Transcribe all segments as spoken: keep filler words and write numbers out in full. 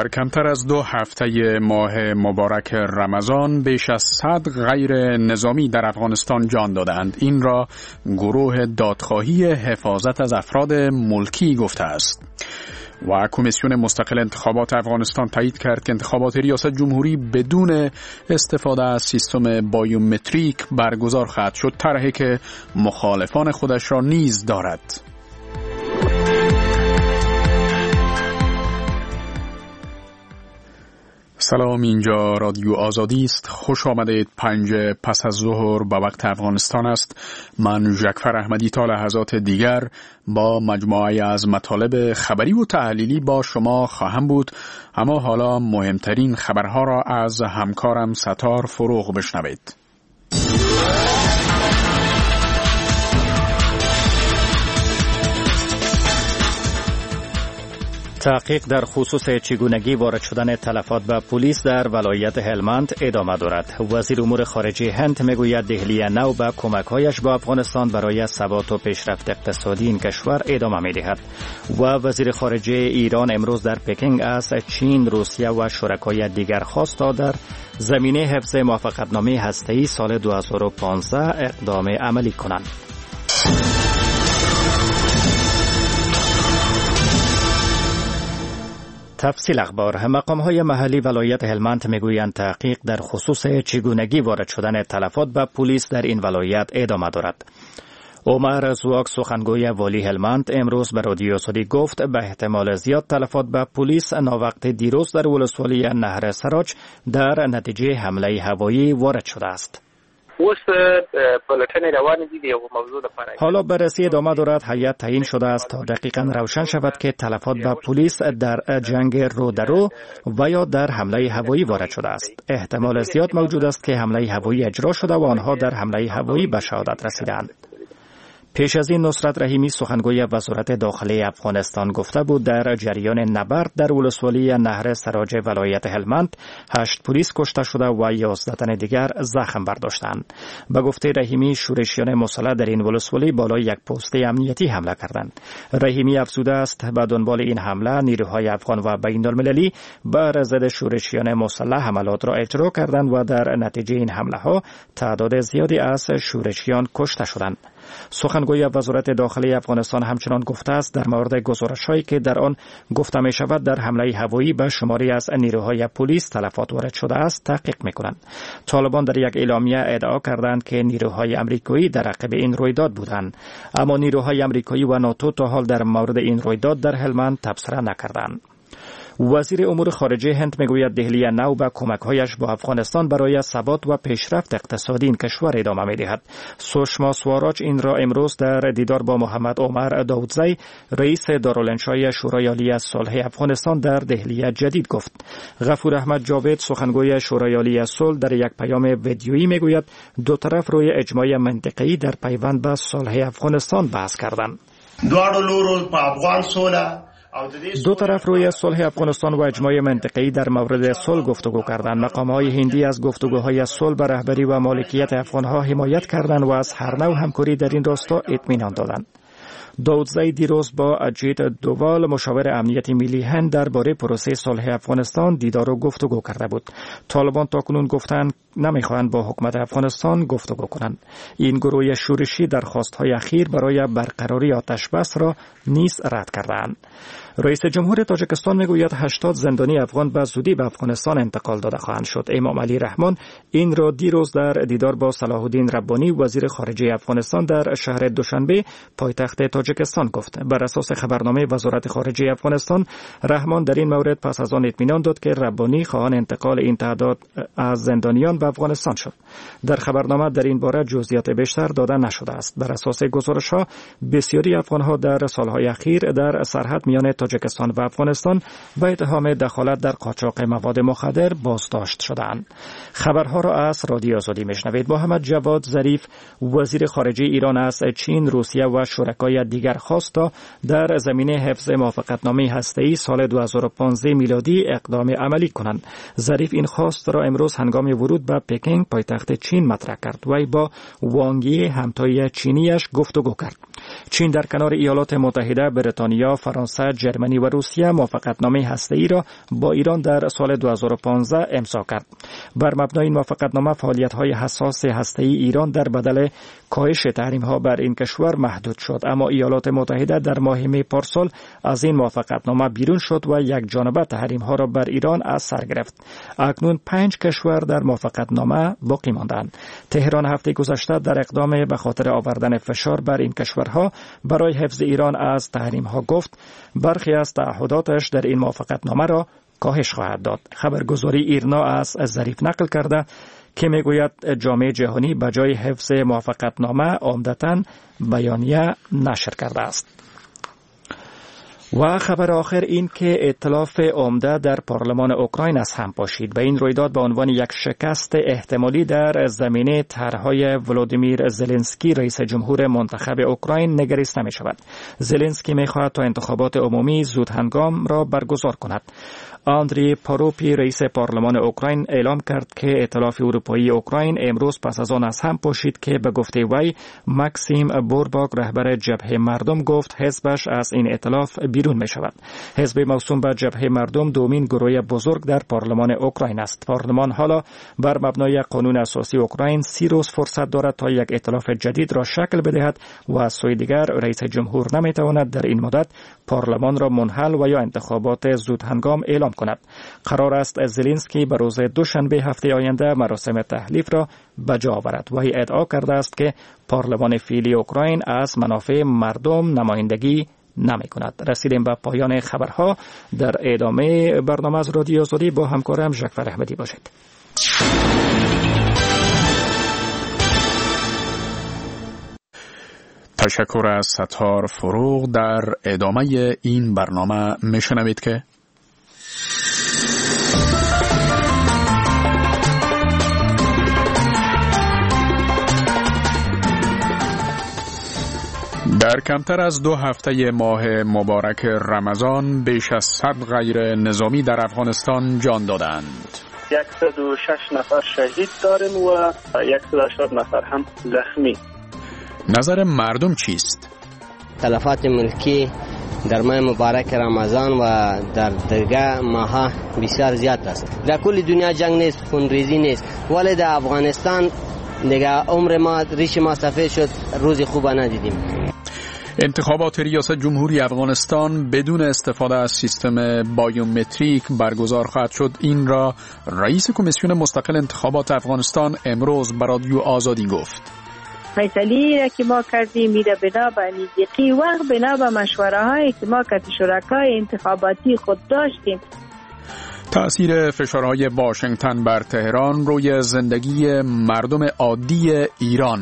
کمتر از دو هفته ماه مبارک رمضان بیش از صد غیر نظامی در افغانستان جان دادند. این را گروه دادخواهی حفاظت از افراد ملکی گفته است. و کمیسیون مستقل انتخابات افغانستان تایید کرد که انتخابات ریاست جمهوری بدون استفاده از سیستم بایومتریک برگزار خواهد شد، طرحی که مخالفان خودش را نیز دارد. سلام، اینجا رادیو آزادی است. خوش آمدید. پنج پس از ظهر به وقت افغانستان است. من ژکفر احمدی تا لحظات دیگر با مجموعه از مطالب خبری و تحلیلی با شما خواهم بود. اما حالا مهمترین خبرها را از همکارم ستار فروغ بشنوید. تحقیق در خصوص چگونگی وارد شدن تلفات به پلیس در ولایت هلمند ادامه دارد. وزیر امور خارجه هند میگوید دهلی نو به کمک‌هایش به افغانستان برای ثبات و پیشرفت اقتصادی این کشور ادامه می‌دهد. و وزیر خارجه ایران امروز در پکینگ از چین، روسیه و شرکای دیگر خواست تا در زمینه حفظ موافقتنامه هسته‌ای سال دو هزار و پانزده اقدام عملی کنند. تفصیل اخبار. مقام‌های محلی ولایت هلمند میگویند تحقیق در خصوص چگونگی وارد شدن تلفات به پلیس در این ولایت ادامه دارد. عمر زواک سخنگوی والی هلمند امروز به رادیو آزادی گفت به احتمال زیاد تلفات به پلیس ناوقت دیروز در ولسوالی نهر سراج در نتیجه حمله هوایی وارد شده است. حالا بررسی ادامه دارد. هیئت تعیین شده است تا دقیقاً روشن شود که تلفات به پلیس در جنگ رو در رو و یا در حمله هوایی وارد شده است. احتمال زیاد موجود است که حمله هوایی اجرا شده و آنها در حمله هوایی به شهادت رسیدند. پیش از این نصرت رحیمی سخنگوی وزارت داخلی افغانستان گفته بود در جریان نبرد در ولسوالی نهر سراج ولایت هلمند هشت پلیس کشته شده و یازده تن دیگر زخم برداشتند. به گفته رحیمی شورشیان مسلح در این ولسوالی بالای یک پست امنیتی حمله کردند. رحیمی افزوده است به دنبال این حمله نیروهای افغان و بین‌المللی بر ضد شورشیان مسلح حملات را اجرا کردند و در نتیجه این حمله ها تعداد زیادی از شورشیان کشته شدند. سخنگوی وزارت داخلی افغانستان همچنان گفته است در مورد گزارش‌هایی که در آن گفته می شود در حمله هوایی به شماری از نیروهای پلیس تلفات وارد شده است تحقیق می‌کنند. طالبان در یک اعلامیه ادعا کردند که نیروهای آمریکایی در عقب این رویداد بودند، اما نیروهای آمریکایی و ناتو تا حال در مورد این رویداد در هلمند تبصره نکردند. وزیر امور خارجه هند میگوید دهلی نو به کمک‌هایش با افغانستان برای ثبات و پیشرفت اقتصادی این کشور ادامه می‌دهد. سوشما سواراج این را امروز در دیدار با محمد عمر داودزی رئیس دارالانشای شورای عالی صلح افغانستان در دهلی جدید گفت. غفور احمد جاوید سخنگوی شورای عالی صلح در یک پیام ویدیویی میگوید دو طرف روی اجماع منطقه‌ای در پیوند به صلح افغانستان بحث کردند. دو طرف روی صلح افغانستان و اجماع منطقه‌ای در مورد صلح گفتگو کردند. مقام‌های هندی از گفتگوهای صلح به رهبری و مالکیت افغان‌ها حمایت کردند و از هر نوع همکاری در این راستا اطمینان دادند. داودزی دیروز با اجیت دووال مشاور امنیت ملی هند درباره پروسه صلح افغانستان دیدار و گفتگو کرده بود. طالبان تاکنون گفتند نمیخواهند با حکومت افغانستان گفتگو کنند. این گروه شورشی درخواست‌های اخیر برای برقراری آتش بس را نیز رد کردند. رئیس جمهور تاجیکستان میگوید هشتاد زندانی افغان به زودی به افغانستان انتقال داده خواهند شد. امام علی رحمان این را دیروز در دیدار با صلاح الدین ربانی وزیر خارجه افغانستان در شهر دوشنبه پایتخت تاجیکستان گفت. بر اساس خبرنامه وزارت خارجه افغانستان رحمان در این مورد پس از آن اطمینان داد که ربانی خواهان انتقال این تعداد از زندانیان به افغانستان شد. در خبرنامه در این باره جزئیات بیشتر داده نشده است. بر اساس گزارش‌ها بسیاری افغان‌ها در سال‌های اخیر در سرحد میان تاجیکستان و افغانستان به اتهام دخالت در قاچاق مواد مخدر بازداشت شدند. خبرها را از رادیو آزادی میشنوید. محمد جواد ظریف وزیر خارجه ایران از چین، روسیه و شرکای دیگر خواست تا در زمینه حفظ موافقتنامه هسته‌ای سال دو هزار و پانزده میلادی اقدام عملی کنند. ظریف این خواست را امروز هنگام ورود به پکینگ پایتخت چین مطرح کرد. وی با وانگ یی همتای چینیش گفتگو کرد. چین در کنار ایالات متحده، بریتانیا، فرانسه، ژرمنی و روسیه موافقتنامه هسته‌ای را با ایران در سال دو هزار و پانزده امضا کرد. بر مبنای این موافقتنامه فعالیت‌های حساس هسته‌ای ایران در بدل کاهش تحریم‌ها بر این کشور محدود شد، اما ایالات متحده در ماه می پارسال از این موافقتنامه بیرون شد و یک جانبه تحریم‌ها را بر ایران از سر گرفت. اکنون پنج کشور در موافقتنامه باقی ماندند. تهران هفته گذشته در اقدام به خاطر آوردن فشار بر این کشورها برای حفظ ایران از تحریم‌ها گفت برخی از تعهداتش در این موافقتنامه را کاهش خواهد داد. خبرگزاری ایرنا از ظریف نقل کرده که میگوید جامعه جهانی به جای حفظ موافقتنامه عمدتاً بیانیه نشر کرده است. و خبر آخر این که ائتلاف عمده در پارلمان اوکراین از هم پاشید. به این رویداد به عنوان یک شکست احتمالی در زمینه طرح‌های ولودیمیر زلنسکی رئیس جمهور منتخب اوکراین نگریسته می شود. زلنسکی می خواهد تا انتخابات عمومی زود هنگام را برگزار کند. آندری پاروپی رئیس پارلمان اوکراین اعلام کرد که ائتلاف اروپایی اوکراین امروز پس از آن از هم پاشید که به گفته وی ماکسیم بورباک رهبر جبهه مردم گفت حزبش از این ائتلاف بیرون می شود. حزب موسوم به جبهه مردم دومین گروه بزرگ در پارلمان اوکراین است. پارلمان حالا بر مبنای قانون اساسی اوکراین سی روز فرصت دارد تا یک ائتلاف جدید را شکل بدهد و از سوی دیگر رئیس جمهور نمی تواند در این مدت پارلمان را منحل و یا انتخابات زود هنگام اعلام کند. قرار است زلنسکی به روز دوشنبه هفته آینده مراسم تحلیف را به جا آورد. وی ادعا کرده است که پارلمان فعلی اوکراین از منافع مردم نمایندگی نمی کند. رسیدیم به پایان خبرها. در ادامه برنامه از رادیو آزادی با همکارم ژکفر احمدی باشید. تشکر از ستار فروغ. در ادامه این برنامه میشنوید که در کمتر از دو هفته ماه مبارک رمضان بیش از صد غیر نظامی در افغانستان جان دادند. صد و شش نفر شهید داریم و صد و هشتاد نفر هم زخمی. نظر مردم چیست؟ تلفات ملکی در ماه مبارک رمضان و در دیگر ماها بسیار زیاد است. در کل دنیا جنگ نیست، خونریزی نیست، ولی در افغانستان دیگه عمر ما ریش ما سفید شد، روزی خوب ندیدیم. انتخابات ریاست جمهوری افغانستان بدون استفاده از سیستم بایومتریک برگزار خواهد شد. این را رئیس کمیسیون مستقل انتخابات افغانستان امروز به رادیو آزادی گفت. فیصله را که ما کردیم میره بنا به نیزیقی وقت بنا به مشوره هایی که ما که شرکای انتخاباتی خود داشتیم. تأثیر فشارهای واشنگتن بر تهران روی زندگی مردم عادی ایران.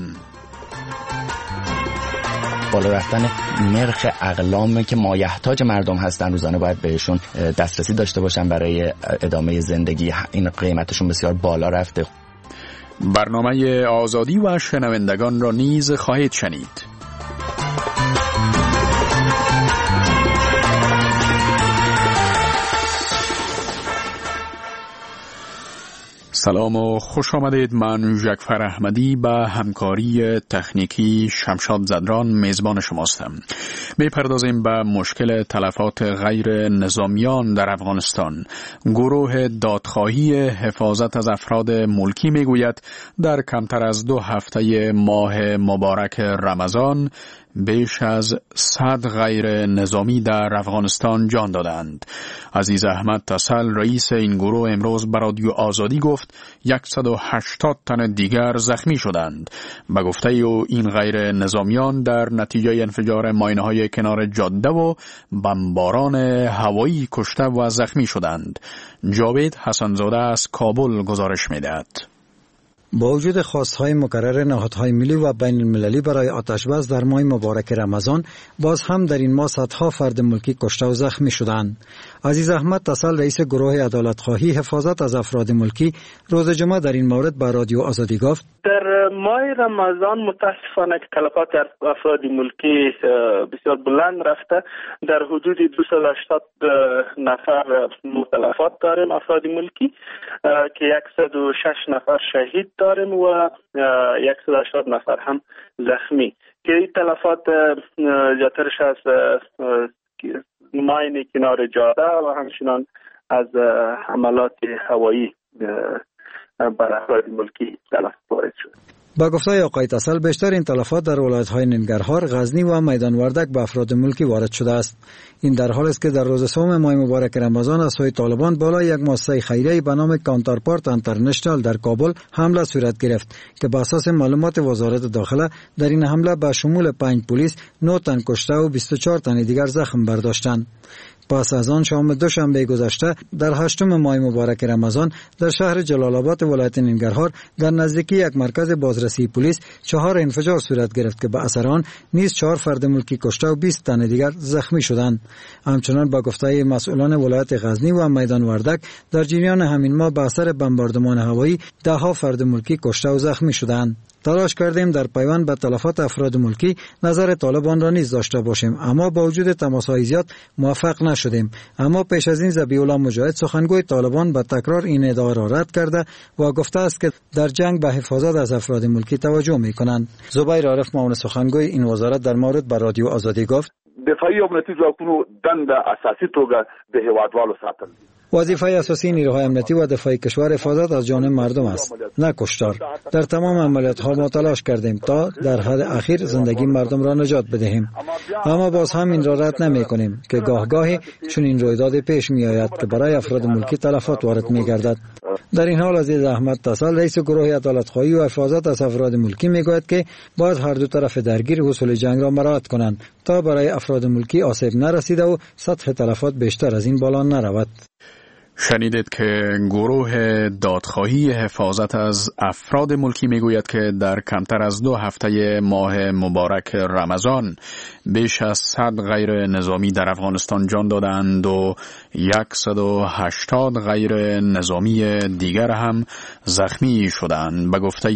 بالا رفتن نرخ اقلامی که مایحتاج مردم هستن روزانه باید بهشون دسترسی داشته باشن برای ادامه زندگی. این قیمتشون بسیار بالا رفته. برنامه آزادی و شنوندگان را نیز خواهید شنید. سلام و خوش آمدید. من ژکفر احمدی به همکاری تکنیکی شمشاد زدران میزبان شماستم. میپردازیم به مشکل تلفات غیر نظامیان در افغانستان. گروه دادخواهی حفاظت از افراد ملکی میگوید در کمتر از دو هفته ماه مبارک رمضان بیش از صد غیر نظامی در افغانستان جان دادند. عزیز احمد تسل رئیس این گروه امروز به رادیو آزادی گفت صد و هشتاد تن دیگر زخمی شدند. به گفته او این غیر نظامیان در نتیجه انفجار ماینه‌های کنار جاده و بمباران هوایی کشته و زخمی شدند. جاوید حسنزاده از کابل گزارش می‌دهد. با وجود خواستهای مکرر نهادهای ملی و بین المللی برای آتشبس در ماه مبارک رمضان، باز هم در این ماه صدها فرد ملکی کشته و زخمی شدند. عزیز احمد تسل، رئیس گروه عدالت خواهی حفاظت از افراد ملکی، روز جمعه در این مورد به رادیو آزادی گفت: در ماه رمضان متاسفانه که تلفات افراد ملکی بسیار بلند رفته. در حدود دویست و هشتاد نفر متلفات داریم افراد ملکی که صد و شش نفر شهید داریم و صد و هشتاد نفر هم زخمی که این تلفات زیادترش از ماین کنار جاده و همچنان از حملات هوایی بر افراد ملکی تلف وارد شد. با گفته آقای تسل، بیشتر این تلفات در ولایت‌های ننگرهار، غزنی و میدان وردک به افراد ملکی وارد شده است. این در حالی است که در روز سوم ماه مبارک رمضان از سوی طالبان بالای یک مؤسسه خیریه به نام کانترپارت انترنشنال در کابل حمله صورت گرفت که به اساس معلومات وزارت داخله در این حمله به شمول پنج پلیس، نه تن کشته و بیست و چهار تن دیگر زخم برداشتند. پس از آن شام دوشنبه گذشته در هشتم ماه مبارک رمضان در شهر جلال آباد ولایت ننگرهار در نزدیکی یک مرکز بازرسی پلیس چهار انفجار صورت گرفت که به اثر آن نیز چهار فرد ملکی کشته و بیست تن دیگر زخمی شدند. همچنان با گفته مسئولان ولایت غزنی و میدان وردک در جریان همین ماه به اثر بمباردمان هوایی ده ها فرد ملکی کشته و زخمی شدند. تلاش کردیم در پیوند به تلفات افراد ملکی نظر طالبان را نیز داشته باشیم، اما با وجود تماس‌های زیاد موفق نشدیم. اما پیش از این ذبیح الله مجاهد، سخنگوی طالبان، به تکرار این ادعا را رد کرده و گفته است که در جنگ به حفاظت از افراد ملکی توجه می‌کنند. زبیر عارف، معاون سخنگوی این وزارت، در مورد به رادیو آزادی گفت: دفاعی امنیتی ځواکونو دنده اساسي توګه د هیوادوالو ساتل. وظیفه اساسی نیروهای امنیتی و دفاعی کشور حفاظت از جان مردم است، نه کشتار. در تمام عملیات ها ما تلاش کردیم تا در حد اخیر زندگی مردم را نجات بدهیم، اما باز هم این را رد نمی کنیم که گاه گاهی چون این رویداد پیش می آید که برای افراد ملکی تلفات وارد می گردد. در این حال عزیز احمد تسل، رئیس گروه عدالت خواهی و حفاظت از افراد ملکی، می گوید که باید هر دو طرف درگیر اصول جنگ را مراعات کنند تا برای افراد ملکی آسیب نرسیده و سطح تلفات بیشتر از این بالا نرود. شنیدید که گروه دادخواهی حفاظت از افراد ملکی میگوید که در کمتر از دو هفته ماه مبارک رمضان بیش از صد غیر نظامی در افغانستان جان دادند و صد و هشتاد غیر نظامی دیگر هم زخمی شدند. به گفته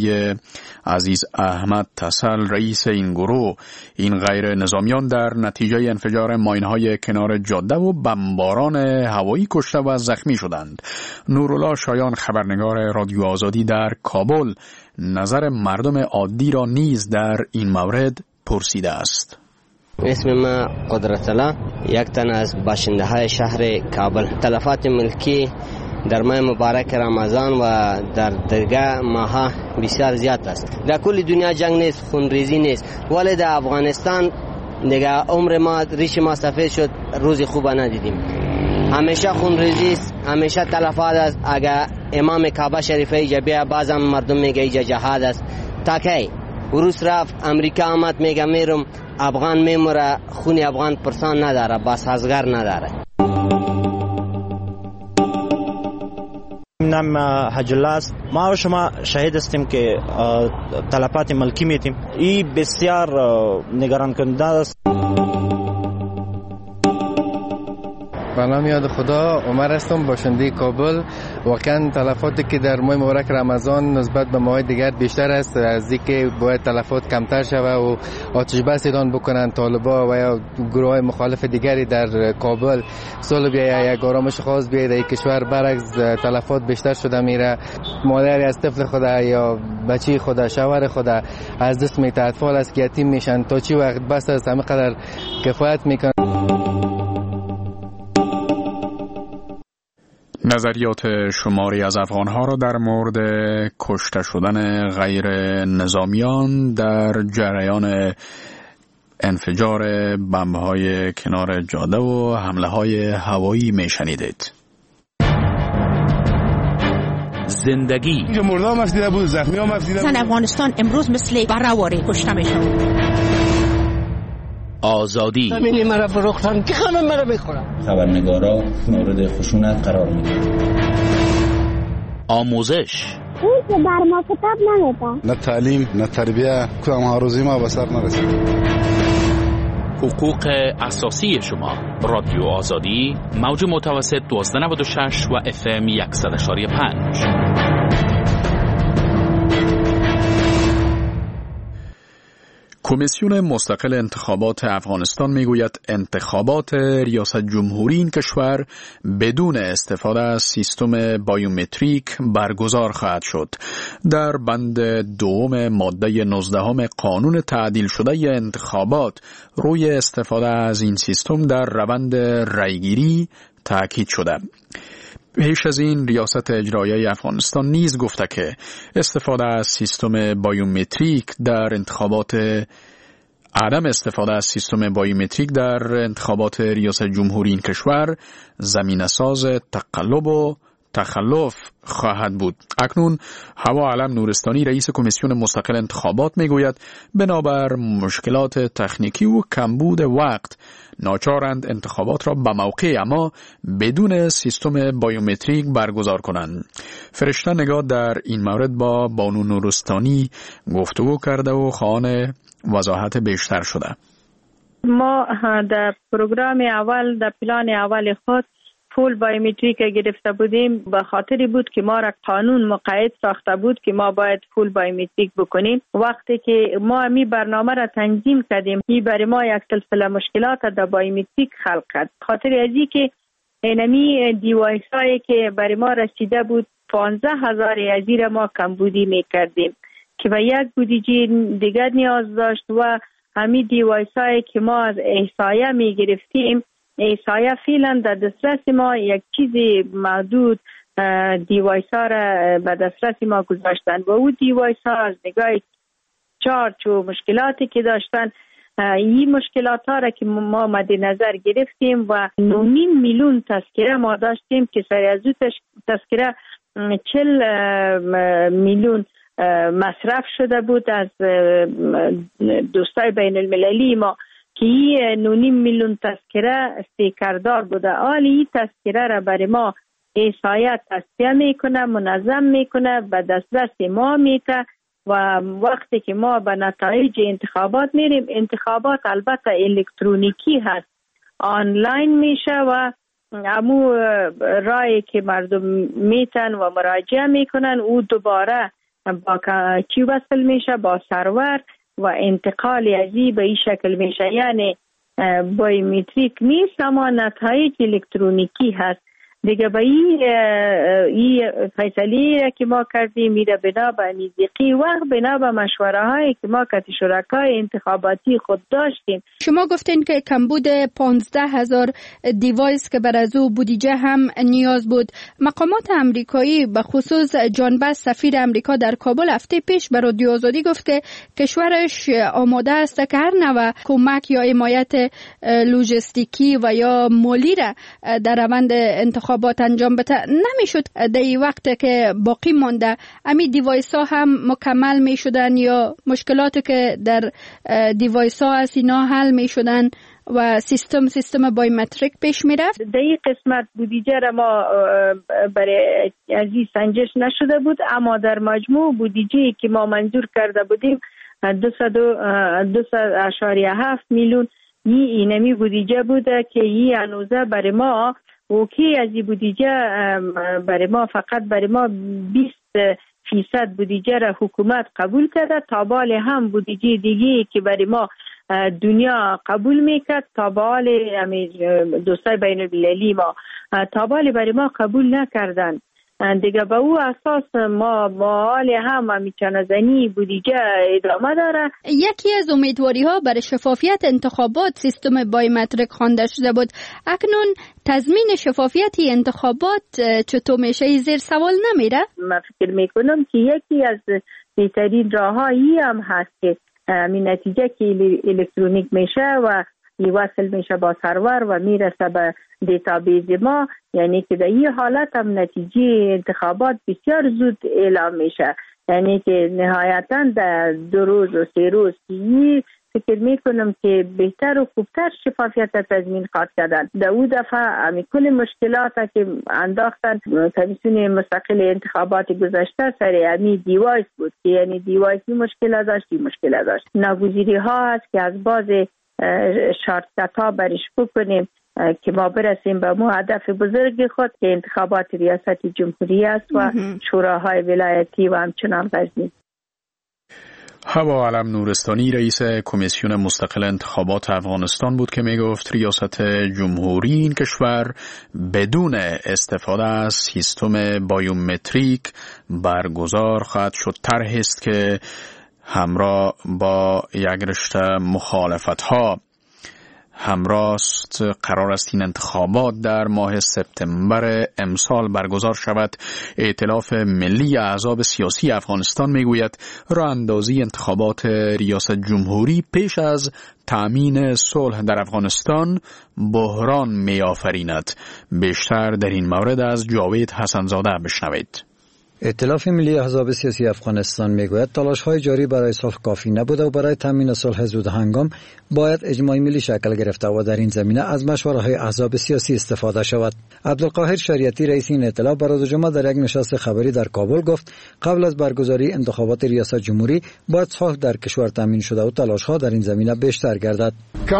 عزیز احمد تسل، رئیس این گروه، این غیر نظامیان در نتیجه انفجار ماینهای کنار جاده و بمباران هوایی کشته و زخمی شدند. نورالله شایان، خبرنگار رادیو آزادی در کابل، نظر مردم عادی را نیز در این مورد پرسیده است. اسم ما قدرت الله، یک تن از باشنده های شهر کابل. تلفات ملکی در ماه مبارک رمضان و در دیگر ماها بسیار زیاد است. در کل دنیا جنگ نیست، خونریزی نیست، ولی در افغانستان دیگه عمر ما ریش ما سفید شد، روزی خوب ندیدیم. همیشه خونریزی است، همیشه تلفات است. اگر امام کعبه شریفه ایجا بیا، بازم مردم میگه ایجا جهاد است. تاکی روس رفت، امریکا آمد میگه میرم، افغان میموره، خون افغان پرسان نداره، بس ازگر نداره. نام حج الله است. ما و شما شاهد هستیم که تلفات ملکی میتیم. این بسیار نگران کننده است. به نام یاد خدا، عمر هستم، باشنده کابل. واقعا تلفاتی که در ماه مبارک رمضان نسبت به ماه دیگر بیشتر است، از اینکه باید تلفات کمتر شود و آتش بس اعلان بکنن طالبا و یا گروه مخالف دیگری در کابل. سال بیا یک آرامش خاص بیاید در کشور، برعکس تلفات بیشتر شده میره. مادری از طفل خدا یا بچی خدا، شوهر خدا از دست میته، اطفال است که یتیم میشن. تا چی وقت بس است همه قدر کفایت میکنن. نظریات شماری از افغانها را در مورد کشته شدن غیر نظامیان در جریان انفجار بمب‌های کنار جاده و حمله‌های هوایی میشنیدید. زندگی اینجا مرده هم افدیده بود، زخمی هم افدیده بود. زن افغانستان امروز مثل برآوری کشته میشن. آزادی زمینی مرا فروختن که همه مرا میخورن. خبرنگارا مورد خشونت قرار میدن. آموزش این که بر ما کتاب نمیده. نه تعلیم نه تربیه که هم روزی ما به سر نرسید. حقوق اساسی شما. رادیو آزادی، موج متوسط دوازده نود و شش و اف ام صد و پنج. کمیسیون مستقل انتخابات افغانستان میگوید انتخابات ریاست جمهوری این کشور بدون استفاده از سیستم بایومتریک برگزار خواهد شد. در بند دوم ماده نوزده قانون تعدیل شده انتخابات روی استفاده از این سیستم در روند رأیگیری تاکید شده. پیش از این ریاست اجرایی افغانستان نیز گفته که استفاده از سیستم بایومتریک در انتخابات عدم استفاده از سیستم بایومتریک در انتخابات ریاست جمهوری این کشور زمینه ساز تقلب و تخلف خواهد بود. اکنون هوا علم نورستانی رئیس کمیسیون مستقل انتخابات میگوید بنابر مشکلات تکنیکی و کمبود وقت ناچارند انتخابات را به موقع اما بدون سیستم بایومتریک برگزار کنند. فرشته نگاه در این مورد با بانو نورستانی گفتگو کرده و خواهان وضاحت بیشتر شده. ما در پروگرام اول در پلان اول خود فول بایومتریک گرفته بودیم به خاطری بود که ما را قانون مقید ساخته بود که ما باید فول بایومتریک بکنیم. وقتی که ما می برنامه را تنظیم کردیم این برای ما یک سلسله مشکلات در بایومتریک خلق کرد. خاطر ازی که اینمی دیوایس هایی که برای ما رسیده بود پانزده هزار ازی ما کمبودی می کردیم که به یک بودجه دیگر نیاز داشت و همین دیوایس هایی که ما از احصایه می گرفتیم احصایه فعلا در دسترس ما یک چیز محدود دیوایس ها را به دسترس ما گذاشتن و او دیوایس ها از نگاه چارج و مشکلاتی که داشتن این مشکلات ها را که ما مد نظر گرفتیم و نیم میلیون تذکره ما داشتیم که سر از او تذکره چل میلیون مصرف شده بود از دوستای بین المللی ما که نونیم میلیون تذکره استیکردار بوده. حالی این تذکره را برای ما احصایه تصفیه میکنه، منظم میکنه، به دسترس ما میته و وقتی که ما به نتایج انتخابات میریم، انتخابات البته الکترونیکی هست، آنلاین میشه و امو رای که مردم میتن و مراجعه میکنن او دوباره با کی وصل میشه با سرور و انتقال ازی به این شکل میشه. یعنی بایومتریک نیست اما نتایج الکترونیکی هست دیگه. به این فیصله که ما کردیم میره بنا به نزدیکی و بنا به مشوره هایی که ما کتی شرکای انتخاباتی خود داشتیم. شما گفتین که کمبود پانزده هزار دیوایس که بر از او بودجه هم نیاز بود. مقامات امریکایی به خصوص جان بس سفیر امریکا در کابل هفته پیش به رادیو آزادی گفت که کشورش آماده است که هر نوع کمک یا حمایت لوجستیکی و یا مالی را در روند انتخابات انتخابات انجام بده. نمیشد در این وقت که باقی مانده امی دیوایس ها هم مکمل می شدن یا مشکلاتی که در دیوایس ها هست اینا حل می شدن و سیستم سیستم بایومتریک پیش می رفت؟ در این قسمت بودجه را ما برای ازی سنجش نشده بود اما در مجموع بودجه که ما منظور کرده بودیم دویست و هفت میلیون این اینمی بودجه بوده که این هنوزه برای ما اوکی از این بودجه برای ما فقط برای ما بیست فیصد بودجه را حکومت قبول کرده. تابال هم بودجه دیگه که برای ما دنیا قبول میکرد تابال دوستای بین المللی ما تابال برای ما قبول نکردن دیگه. به او اساس ما با حال هم میچنزنی بودجه ادامه داره. یکی از امیدواری ها برای شفافیت انتخابات سیستم بایومتریک خوانده شده بود. اکنون تضمین شفافیت انتخابات چطور میشه؟ زیر سوال نمیره؟ من فکر میکنم که یکی از بهترین راهایی هم هست که می نتیجه که الکترونیک میشه و وصل میشه با سرور و میرسه به دیتابیز ما، یعنی که در این حالت هم نتیجه انتخابات بسیار زود اعلام میشه. یعنی که نهایتا در دو روز و سه روز که فکر میکنم که بهتر و خوبتر شفافیت تضمین خواهد کردن. در اون دفعه امی کل مشکلات که انداختن کمیسیون مستقل انتخابات گذشته سر امی دیوایس بود که یعنی دیوایس مشکل داشت مشکل داشت ناگزیری ها هست که از باز شارتکت ها برش بکنیم که ما برسیم به مو هدف بزرگ خود که انتخابات ریاست جمهوری است و شوراهای ولایتی و همچنان غزنی. حوا علم نورستانی رئیس کمیسیون مستقل انتخابات افغانستان بود که می گفت ریاست جمهوری این کشور بدون استفاده از سیستم بایومتریک برگزار خواهد شد. طرحی است که همراه با یک رشته مخالفت ها همراه است. قرار است این انتخابات در ماه سپتامبر امسال برگزار شود. ائتلاف ملی احزاب سیاسی افغانستان میگوید راه اندازی انتخابات ریاست جمهوری پیش از تأمین صلح در افغانستان بحران میآفریند. بیشتر در این مورد از جاوید حسنزاده بشنوید. ائتلاف ملی احزاب سیاسی افغانستان میگوید تلاش‌های جاری برای صلح کافی نبوده و برای تامین صلح زود هنگام باید اجماع ملی شکل گرفته و در این زمینه از مشوره‌های احزاب سیاسی استفاده شود. عبدالقاهر شریعتی رئیس این ائتلاف بر روز جمعه در یک نشست خبری در کابل گفت قبل از برگزاری انتخابات ریاست جمهوری باید صلح در کشور تامین شده و تلاش‌ها در این زمینه بیشتر گردد.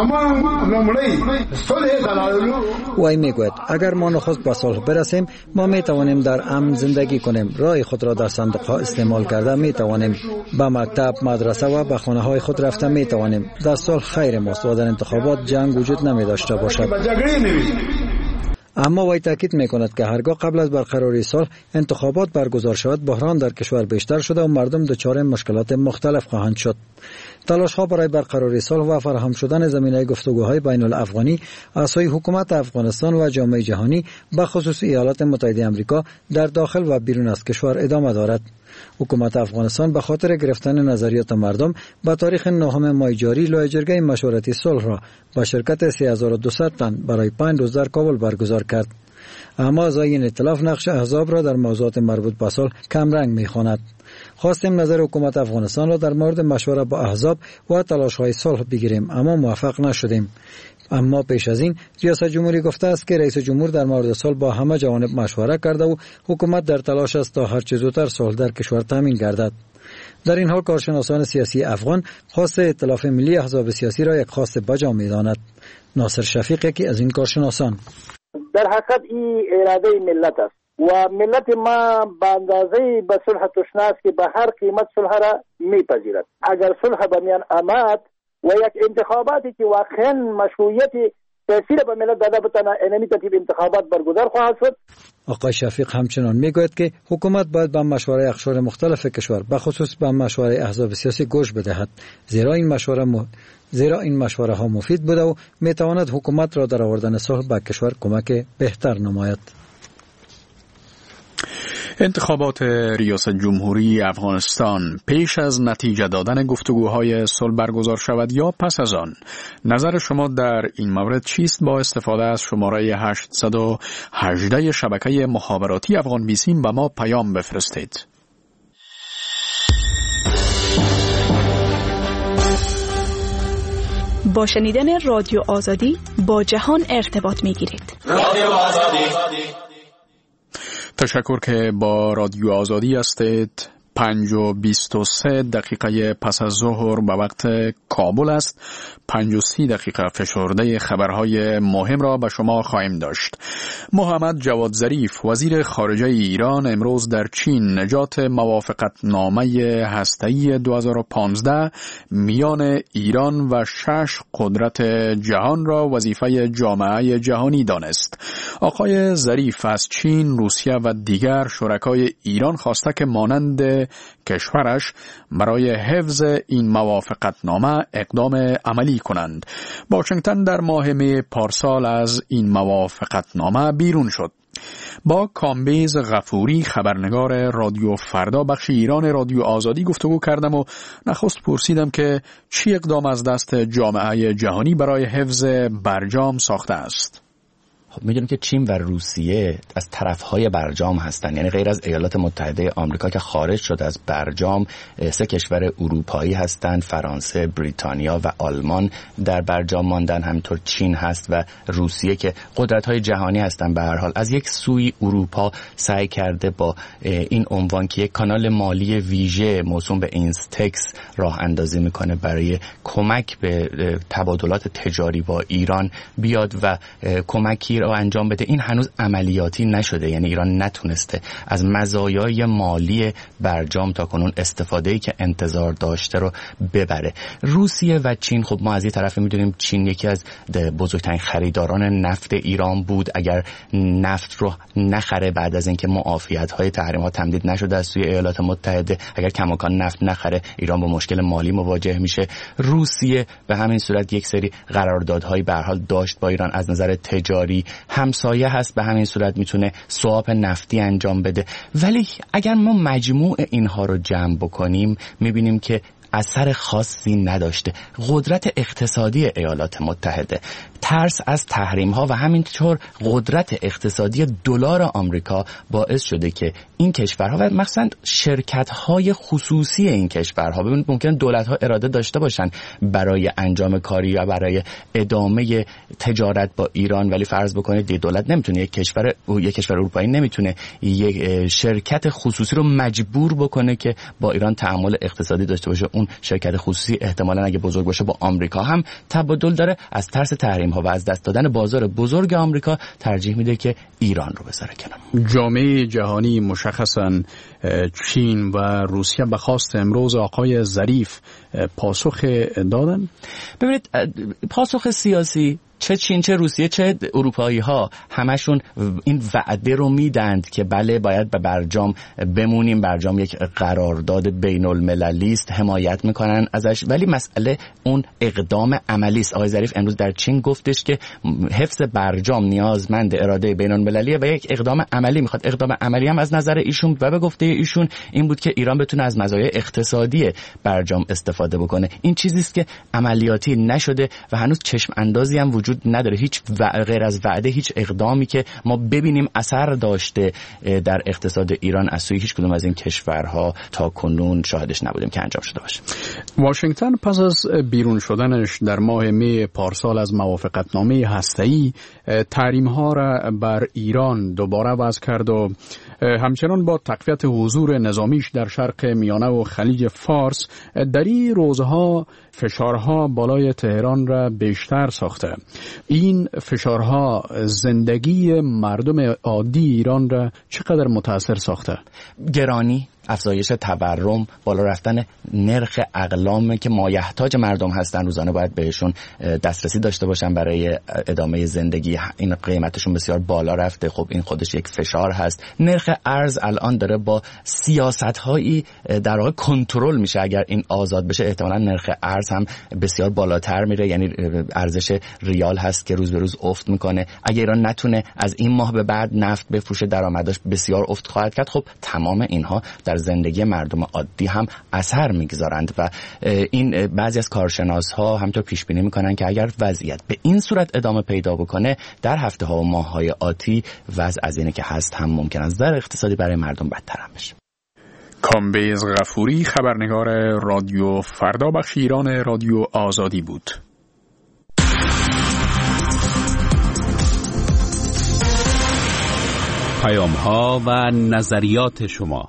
و این میگوید اگر ما نخست به صلح برسیم ما میتوانیم در امن زندگی کنیم. رای خود را در صندوق ها استعمال کرده می توانیم. به مکتب، مدرسه و به خانه های خود رفته می توانیم. در صلح خیر ماست و در انتخابات جنگ وجود نمی داشته باشد. اما وی تاکید می کند که هرگاه قبل از برقراری صلح انتخابات برگزار شود بحران در کشور بیشتر شده و مردم دچار مشکلات مختلف خواهند شد. تلاش ها برای برقراری صلح و فراهم شدن زمینه گفتگوهای بین الافغانی از سوی حکومت افغانستان و جامعه جهانی به خصوص ایالات متحده آمریکا در داخل و بیرون از کشور ادامه دارد. حکومت افغانستان به خاطر گرفتن نظریات مردم با تاریخ نهم ماه جاری لایحه‌جرگه مشورتی صلح را با شرکت سه هزار و دویست تن برای پنج روز در کابل برگزار کرد. اما از این ائتلاف نقش احزاب را در موضوعات مربوط به صلح کم رنگ می‌خواند. خواستیم نظر حکومت افغانستان را در مورد مشوره با احزاب و تلاش‌های صلح بگیریم اما موفق نشدیم. اما پیش از این ریاست جمهوری گفته است که رئیس جمهور در مورد صلح با همه جوانب مشوره کرده و حکومت در تلاش است تا هر چه زودتر صلح در کشور تامین گردد. در این حال کارشناسان سیاسی افغان خواست ائتلاف ملی احزاب سیاسی را یک خواست بجا می‌داند. ناصر شفیق یکی از این کارشناسان: در حقیقت این اراده ملت است و ملت ما به اندازه به صلح تشنه است که به هر قیمت صلح را میپذیرد. اگر صلح به میان آمد و یک انتخاباتی که واقعا مشروعیت تأثیر به ملت داده بتانه اینمی ترتیب انتخابات برگزار خواهد شد. آقای شفیق همچنان میگوید که حکومت باید به مشوره اقشار مختلف کشور به خصوص به مشوره احزاب سیاسی گوش بدهد زیرا این مشوره م... زیرا این مشوره ها مفید بوده و میتواند حکومت را در آوردن صلح به کشور کمک بهتر نماید. انتخابات ریاست جمهوری افغانستان پیش از نتیجه دادن گفتگوهای صلح برگزار شود یا پس از آن؟ نظر شما در این مورد چیست؟ با استفاده از شماره هشتصد و هجده شبکه مخابراتی افغان بیسیم به ما پیام بفرستید. با شنیدن رادیو آزادی با جهان ارتباط می‌گیرید. رادیو آزادی. تشکر که با رادیو آزادی هستید. پنج و بیست و سه دقیقه پس از ظهر به وقت کابل است. پنج و سی دقیقه فشرده خبرهای مهم را به شما خواهیم داشت. محمد جواد ظریف وزیر خارجه ایران امروز در چین نجات موافقت نامه هسته‌ای دو هزار و پانزده میان ایران و شش قدرت جهان را وظیفه جامعه جهانی دانست. آقای ظریف از چین، روسیه و دیگر شرکای ایران خواسته که مانند کشورش برای حفظ این موافقت نامه اقدام عملی کنند. واشنگتن در ماه می پارسال از این موافقت نامه بیرون شد. با کامبیز غفوری خبرنگار رادیو فردا بخش ایران رادیو آزادی گفتگو کردم و نخست پرسیدم که چی اقدام از دست جامعه جهانی برای حفظ برجام ساخته است. خب میدونیم که چین و روسیه از طرفهای برجام هستن، یعنی غیر از ایالات متحده آمریکا که خارج شد از برجام، سه کشور اروپایی هستند، فرانسه، بریتانیا و آلمان در برجام ماندن. همینطور چین هست و روسیه که قدرت‌های جهانی هستن. به هر حال از یک سوی اروپا سعی کرده با این عنوان که یک کانال مالی ویژه موسوم به اینستکس راه اندازی میکنه برای کمک به تبادلات تجاری با ایران بیاد و کمکی را انجام بده. این هنوز عملیاتی نشده، یعنی ایران نتونسته از مزایای مالی برجام تا کنون استفاده‌ای که انتظار داشته رو ببره. روسیه و چین، خب ما از این طرف میدونیم چین یکی از بزرگترین خریداران نفت ایران بود. اگر نفت رو نخره بعد از اینکه معافیت‌های تحریم‌ها تمدید نشده از سوی ایالات متحده، اگر کماکان نفت نخره ایران با مشکل مالی مواجه میشه. روسیه به همین صورت یک سری قراردادهای به هر حال داشت با ایران، از نظر تجاری همسایه هست، به همین صورت میتونه سواب نفتی انجام بده. ولی اگر ما مجموع اینها رو جمع بکنیم میبینیم که اثر خاصی نداشته. قدرت اقتصادی ایالات متحده، ترس از تحریم ها و همینطور قدرت اقتصادی دلار آمریکا باعث شده که این کشورها و مثلا شرکت های خصوصی این کشورها، ببینید ممکن دولت ها اراده داشته باشن برای انجام کاری یا برای ادامه تجارت با ایران، ولی فرض بکنید دولت نمیتونه، یک کشور یک کشور اروپایی نمیتونه یک شرکت خصوصی رو مجبور بکنه که با ایران تعامل اقتصادی داشته باشه. اون شرکت خصوصی احتمالاً اگه بزرگ باشه با آمریکا هم تبادل داره، از ترس تحریم ها و از دست دادن بازار بزرگ آمریکا ترجیح میده که ایران رو بذاره کنار. جامعه جهانی مشخصاً چین و روسیه به خواست امروز آقای ظریف پاسخ دادن؟ ببینید پاسخ سیاسی چه چین چه روسیه چه اروپایی ها همشون این وعده رو میدند که بله باید به برجام بمونیم، برجام یک قرارداد بین المللی است، حمایت میکنن ازش، ولی مسئله اون اقدام عملی است. آقای ظریف امروز در چین گفتش که حفظ برجام نیازمند اراده بین المللیه و یک اقدام عملی میخواد. اقدام عملی هم از نظر ایشون و به گفته ایشون این بود که ایران بتونه از مزایای اقتصادی برجام استفاده بکنه. این چیزی است که عملیاتی نشده و هنوز چشم اندازی هم وجود نداره. هیچ غیر از وعده هیچ اقدامی که ما ببینیم اثر داشته در اقتصاد ایران از سوی هیچ کدوم از این کشورها تا کنون شاهدش نبودیم که انجام شده باشه. واشنگتن پس از بیرون شدنش در ماه می پارسال از موافقتنامه هسته‌ای تحریم‌ها را بر ایران دوباره وضع کرد و همچنان با تقویت حضور نظامیش در شرق میانه و خلیج فارس در این روزها فشارها بالای تهران را بیشتر ساخته. این فشارها زندگی مردم عادی ایران را چقدر متاثر ساخته؟ گرانی، افزایش تورم، بالا رفتن نرخ اقلام که مایحتاج مردم هستن، روزانه باید بهشون دسترسی داشته باشن برای ادامه زندگی، این قیمتشون بسیار بالا رفته. خب این خودش یک فشار هست. نرخ ارز الان داره با سیاست‌هایی در واقع کنترل میشه. اگر این آزاد بشه احتمالاً نرخ ارز هم بسیار بالاتر میره، یعنی ارزش ریال هست که روز به روز افت میکنه. اگر ایران نتونه از این ماه به بعد نفت بفروشه درآمدش بسیار افت خواهد کرد. خب تمام اینها در زندگی مردم عادی هم اثر میگذارند و این بعضی از کارشناس‌ها همینطور پیش بینی میکنن که اگر وضعیت به این صورت ادامه پیدا بکنه در هفته ها و ماه های آتی وضع از اینه که هست هم ممکن است در اقتصادی برای مردم بدتر هم بشه. کامبیز غفوری، خبرنگار رادیو فردا بخش ایران رادیو آزادی بود. پیام‌ها و نظریات شما.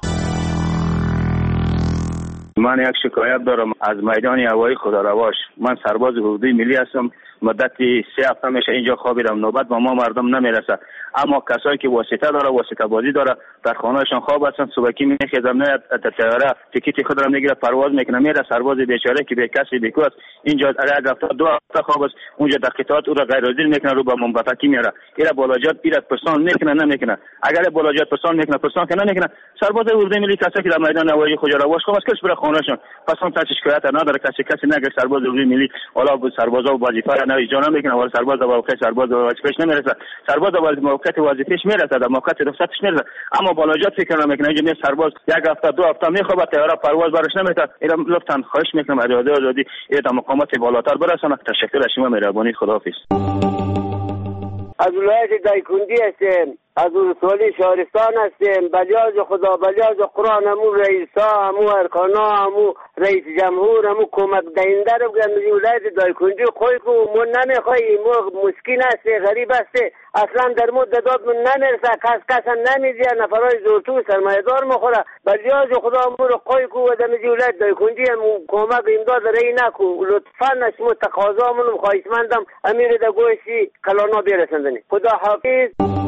من یک شکایت دارم از میدان هوایی خدارواش. من سرباز حدودی ملی هستم، مدتی سه هفته میشه اینجا خوابیدم، نوبت با ما مردم نمیرسه، اما کسایی که واسطه داره واسطه بازی داره در خانهشان خواب هستن، صبحی میخیزم نه تیاره تیکیت خود را میگیره پرواز میکنه میره. سرباز بیچاره که به کسی بیکو است اینجا یک هفته دو هفته خواب است، اونجا در قطعات او را غیر حاضر میکنه، رو با منبتکی میاره، ایرا بالاجات ایرا پرسان میکنه نمیکنه. اگر بالاجات پرسان میکنه پرسان که نمیکنه. سرباز حدودی ملی کسایی که در میدان هوایی خدارواش خواب است کس بره خانهشان، پس اون تاش شکایت نداره، کسی کسی نگه سرباز حدودی ملی حالا سربازا وظیفه نه اجرا نمیکنه، ولی سرباز با موقع سرباز وظیفه‌اش نمیرسه، سرباز با موقع وظیفه‌اش میرسه، در موقع رخصتش میرسه، اما بالاجات فکر نمیکنه. اینجا می سرباز یک هفته دو هفته میخوابه، طیاره پرواز برش نمیده. اینا لطفاً خواهش میکنم اراده آزادی این مقامات بالاتر برسونه. تشکر از شما، مهربانی، خداحافظ. از ولایت دایکندی هستیم، از ولسوالی شهرستان هستیم. بلیاز خدا، بلیاز قرآن، همو رئیسا، همو ارکانا، همو رئیس جمهور، همو کمک دهنده رو بگم از ولایت دایکندی خوی کو من نمیخوایی، مو مسکین هستی، غریب هستی، اصلا در مو داد من نمیرسه، کس کس نمیدیه، نفرای زورتو سرمایه‌دار مخوره. بلیاز خدا همو رو خوی کو و در ولایت دایکندی همو کمک امداد رئی نکو، لطفاً شما تقاضا منو خواهشمندم امیر دگوشی کلانا برسندنی. خدا حافظ.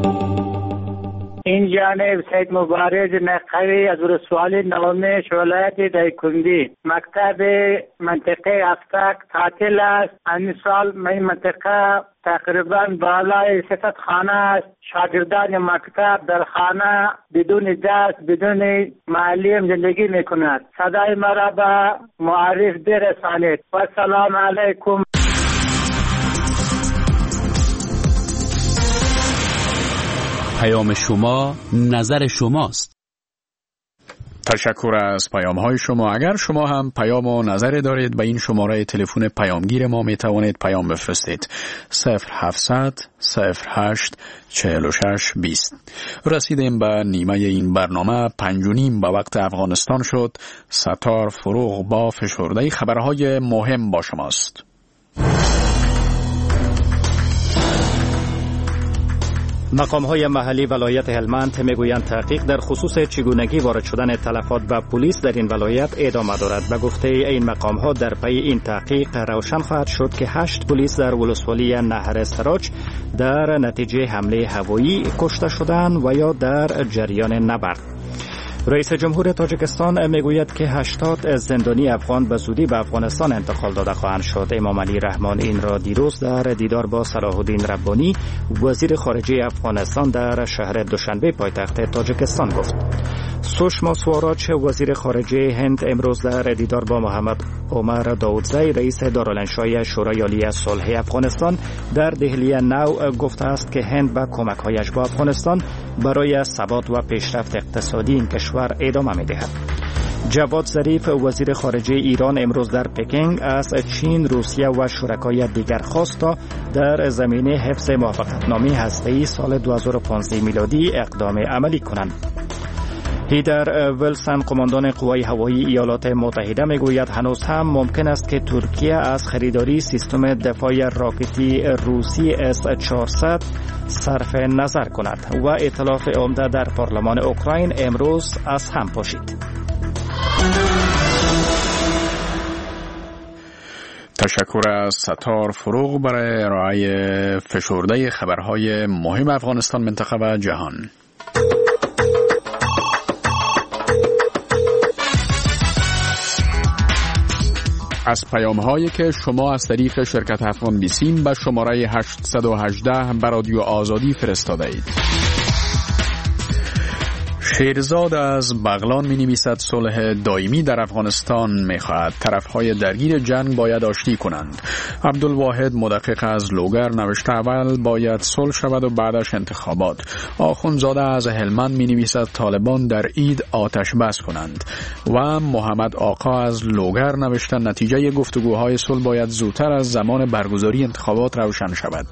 این جانب سید مبارز نقوی از ولسوالی نومش ولایت دایکندی. مکتب منطقه افتک تعطیل است. این سال این منطقه تقریبا بالای سیصد خانه است. شاگردان مکتب در خانه بدون دست بدون معلم زندگی میکنند. صدای مرا به معرف برسانید. و سلام علیکم. پیام شما نظر شماست. تشکر از پیام های شما. اگر شما هم پیام و نظری دارید به این شماره تلفن پیامگیر ما می توانید پیام بفرستید. صفر هفتصد صفر هشت چهل و شش بیست. رسیدیم به نیمه این برنامه. پنج و نیم به وقت افغانستان شد. ستار فروغ با فشرده خبرهای مهم با شماست. مقام‌های محلی ولایت هلمند میگویند تحقیق در خصوص چگونگی وارد شدن تلفات به پلیس در این ولایت ادامه دارد. به گفته این مقام‌ها در پی این تحقیق روشن خواهد شد که هشت پلیس در ولسوالی نهر سراج در نتیجه حمله هوایی کشته شدند و یا در جریان نبرد. رئیس جمهور تاجیکستان میگوید که هشتاد زندانی افغان به زودی به افغانستان انتقال داده خواهند شد. امام علی رحمان این را دیروز در دیدار با صلاح الدین ربانی وزیر خارجه افغانستان در شهر دوشنبه پایتخت تاجیکستان گفت. سوشما سواراچ وزیر خارجه هند امروز در دیدار با محمد عمر داودزی رئیس دارالانشای شورای عالی صلح افغانستان در دهلی نو گفته است که هند با کمک‌هایش با افغانستان برای ثبات و پیشرفت اقتصادی این کشور ادامه می‌دهد. جواد ظریف وزیر خارجه ایران امروز در پکینگ از چین، روسیه و شرکای دیگر خواست تا در زمینه حفظ موافقتنامه هسته‌ای سال دو هزار و پانزده میلادی اقدام عملی کنند. هیدر ویلسن قماندان قوای هوایی ایالات متحده میگوید هنوز هم ممکن است که ترکیه از خریداری سیستم دفاع راکتی روسی اس چهارصد صرف نظر کند و ائتلاف عمده در پارلمان اوکراین امروز از هم پاشید. تشکر از ستار فروغ برای ارائه فشرده خبرهای مهم افغانستان، منطقه و جهان. از پیام هایی که شما از طریق شرکت افغان بیسیم به شماره هشتصد و هجده به رادیو آزادی فرستاده اید. شیرزاد از بغلان می نویسد صلح دائمی در افغانستان می خواهد. طرف های درگیر جنگ باید آشتی کنند. عبدالواحد مدقق از لوگر نوشته اول باید صلح شود و بعدش انتخابات. آخونزاده از هلمند می نویسد طالبان در عید آتش بس کنند. و محمد آقا از لوگر نوشته نتیجه گفتگوهای صلح باید زودتر از زمان برگزاری انتخابات روشن شود.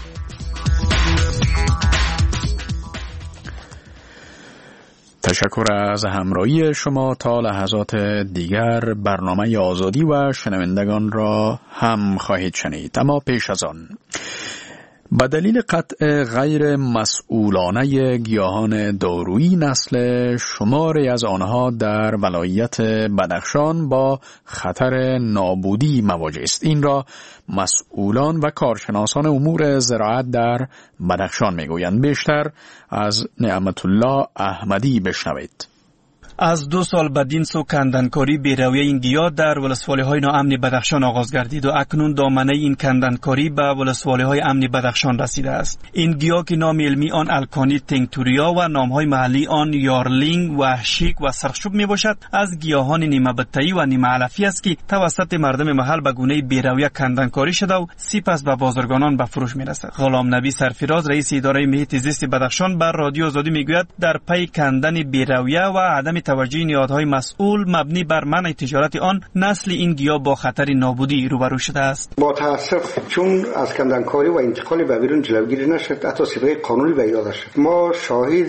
تشکر از همراهی شما. تا لحظات دیگر برنامه آزادی و شنوندگان را هم خواهید شنید. اما پیش از آن به دلیل قطع غیر مسئولانه گیاهان دارویی نسل شماری از آنها در ولایت بدخشان با خطر نابودی مواجه است. این را مسئولان و کارشناسان امور زراعت در بدخشان میگویند. بیشتر از نعمت الله احمدی بشنوید. از دو سال بدین سو کندنکاری بیرویه این گیاه در ولسوالی های ناامن بدخشان آغاز گردید و اکنون دامنه این کندنکاری به ولسوالی های امن بدخشان رسیده است. این گیاه که نام علمی آن الکانی تنگتوریا و نام های محلی آن یارلینگ و شیک و سرخشوب می باشد، از گیاهان نیمه بتایی و نیمه علفی است که توسط مردم محل به گونه بیرویه کندنکاری شده و سپس به بازرگانان به فروش می رسد. غلام نبی سرفراز رئیس اداره محیط زیست بدخشان بر رادیو آزادی میگوید در پی کندن بیرویه و عدم توجه نهادهای مسئول مبنی بر منع تجارت آن، نسل این گیاه با خطر نابودی روبرو شده است. با تاسف چون از کندنکاری و انتقال به بیرون جلوگیری نشد، حتی صیغه قانونی به ایجاد شد. ما شاهد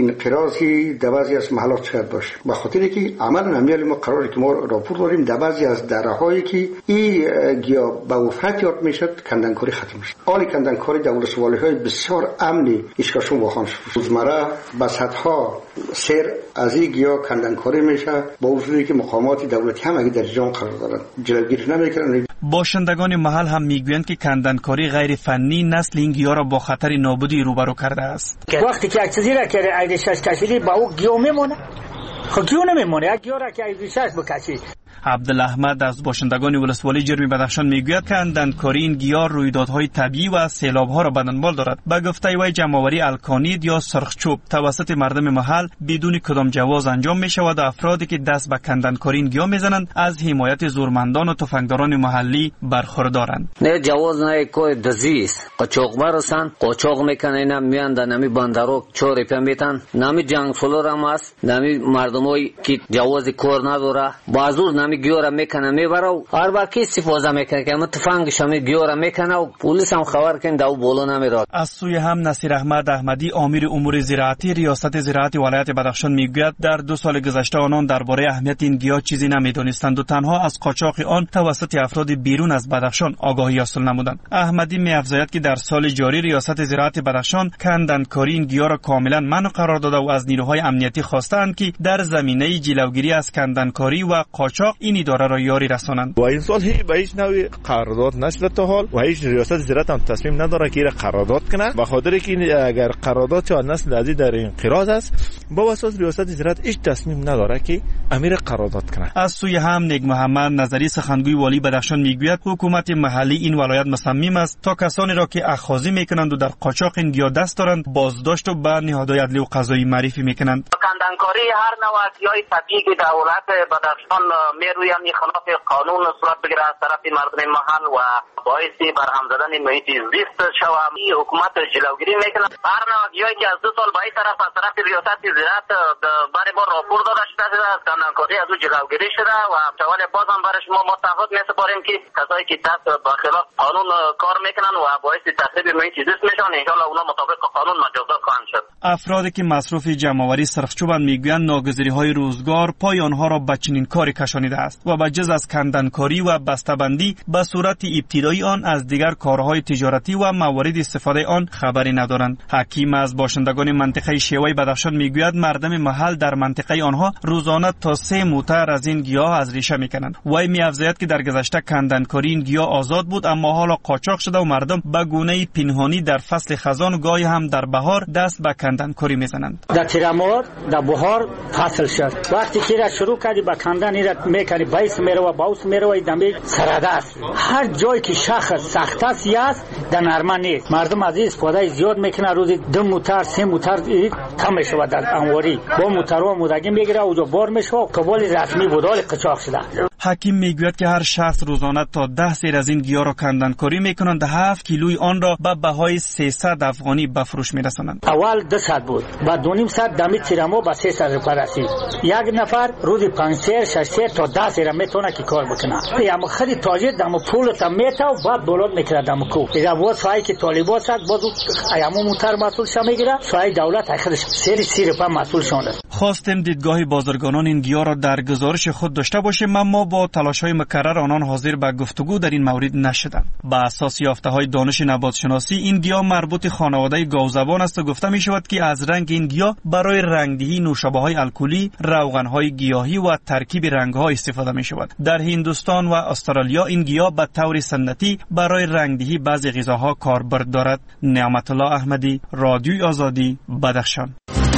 انقراضی در بعضی از محلات شاید باشیم، به خاطر که عمل نمیالی ما قراره که ما راپور داریم در بعضی از درهایی که این گیاه به وفات یاد میشد کندنکاری ختم شد. آن کندنکاری در ولسوالی‌های بسیار امنی اشکاشون واخوان شد. روزمره به صدها سیر از این گیاه کندنکاری میشه، با وجودی که مقامات دولتی هم اگه در جان قرار دارن جلوگیری نمیکنن. باشندگان محل هم میگویند که کندنکاری غیر فنی نسل این گیاه را با خطر نابودی روبرو کرده است. وقتی که چیزی را که ایدشش کشیدی با او گیاه میمونه، خب گیاه نمیمونه. یک گیاه را که ایدشش بکشی. عبدالاحمد از باشندگان ولسوالی جرمی بدخشان میگوید که کندنکاری این گیاه رویدادهای طبیعی و سیلاب‌ها را به دنبال دارد. به گفته وی جمع‌آوری الکانید یا سرخچوب توسط مردم محل بدون کدام جواز انجام می‌شود و افرادی که دست به کندنکاری این گیاه میزنند از حمایت زورمندان و تفنگداران محلی برخوردارند. نه جواز نه کوی دزیس قاچاق برسن قاچاق میکنن، نه میاند نمی بندرو چوری پمیتن، نمی جنگ فلورم است، نمی مردمایی که جواز کار نداره بازور نمی گیورا میکنه میبرو هر با کی استفاده میکنه که متفنگش هم گیورا میکنه و پلیس هم خبر کنه داو بولو نمیره. از سوی هم نصیر احمد احمدی امیر امور زراعتی ریاست زراعت ولایت بدخشان میگوید در دو سال گذشته آنان درباره اهمیت این گیاه چیزی نمیدونستند و تنها از قاچاق آن توسط افراد بیرون از بدخشان آگاهی حاصل نمودند. احمدی میافزاید که در سال جاری ریاست زراعت بدخشان کندنکاری این گیاه را کاملا منع قرار داده و از نیروهای امنیتی خواستند که در زمینه جلوگیری از کندنکاری و قاچاق این اداره را یاری رسانند. و این سال هی به هیچ نوعی قرارداد نشده تا حال و هیچ ریاست زراعت هم تصمیم نداره که قرارداد کنه، به خاطر که اگر قرارداد چه نسل عزیز در انقراض است با اساس ریاست زراعت هیچ تصمیم نداره که امیر قرارداد کنه. از سوی هم نیک محمد نظری سخنگوی والی بدخشان میگوید حکومت محلی این ولایت مصمم است تا کسانی را که اخاذی میکنند و در قاچاق این گیاه دست دارند بازداشت و به نهادهای عدلی و قضایی معرفی میکنند. کندنکاری هر نوع گیاه طبیعی که در ولایت بدخشان میرویم خلاف قانون صورت بگیره از طرف مردم محل و باعث برهم زدن محیط زیست شود. این حکومت جلوگیری میکنه. هر نوع گیاهی که از دو سال به این طرف از طرف ریاست زراعت برای ما راپور داده شده از کندنکاری از او جلوگیری شده و چوال باز هم برای شما ما تعهد میسپاریم که کسایی که دست به خلاف قانون کار میکنن و باعث تخریب محیط زیست میشن ان شاء الله اونا مطابق قانون مجازات خواهند شد. افرادی که مصروف جمع‌آوری سرخچوبند میگویند ناگزیری‌های روزگار پای آنها را به چنین کاری کشانیده است و به جز از کندنکاری و بسته‌بندی به صورت ابتدایی آن از دیگر کارهای تجارتی و موارد استفاده آن خبری ندارند. حکیم از باشندگان منطقه شیوای بدخشان میگوید مردم محل در منطقه آنها روزانه تا سه موتر از این گیاه از ریشه میکنند. وی میافزاید که در گذشته کندنکاری این گیاه آزاد بود اما حالا قاچاق شده و مردم به گونه پنهانی در فصل خزان و گاهی هم در بهار دست به کندنکاری میزنند. در تیرمار در بهار فصل شد وقتی که را شروع کردی به کندن را میکنی بایس میره و باوس میره و دمی سرده است. هر جایی که شاخص سخت است است در نرمه نیست. مردم از این استفاده زیاد میکنه. روزی دو موتر سه موتر کم میشه در انواری با موتر و مودگی میگیره و جو بار میشه و قبول رسمی بودال قاچاق شده. حکیم میگوید که هر شخص روزانه تا ده سیر از این گیاه را کندنکاری میکنند. هفت کیلوی آن را به بهای سیصد افغانی به فروش میرسانند. اول دو صد بود بعد دو نیم صد دمی تیرمو به سه صد روپیه رسید. یک نفر روزی پنج سیر شش سیر تا ده سیر میتونه که کار بکنه. یا خیلی تاجر دم پول تا میته و بعد بولاد میکنه دم کو. اذا بود سایه که طالبات صد بود ایامو موتر مسئول شه میگیره. سایه دولت خودش سیر سیر په مسئول شونه. خواستیم دیدگاه بازرگانان این گیاه را در گزارش خود داشته باشیم اما با تلاش‌های مکرر آنان حاضر به گفتگو در این مورد نشدند. با اساس یافته‌های دانش نباتشناسی این گیاه مربوط خانواده گاوزبان است و گفته می‌شود که از رنگ این گیاه برای رنگدهی نوشابه‌های الکلی، روغن‌های گیاهی و ترکیب رنگ‌ها استفاده می‌شود. در هندوستان و استرالیا این گیاه به طور سنتی برای رنگدهی بعضی غذاها کاربرد دارد. نعمت الله احمدی، رادیوی آزادی، بدخشان.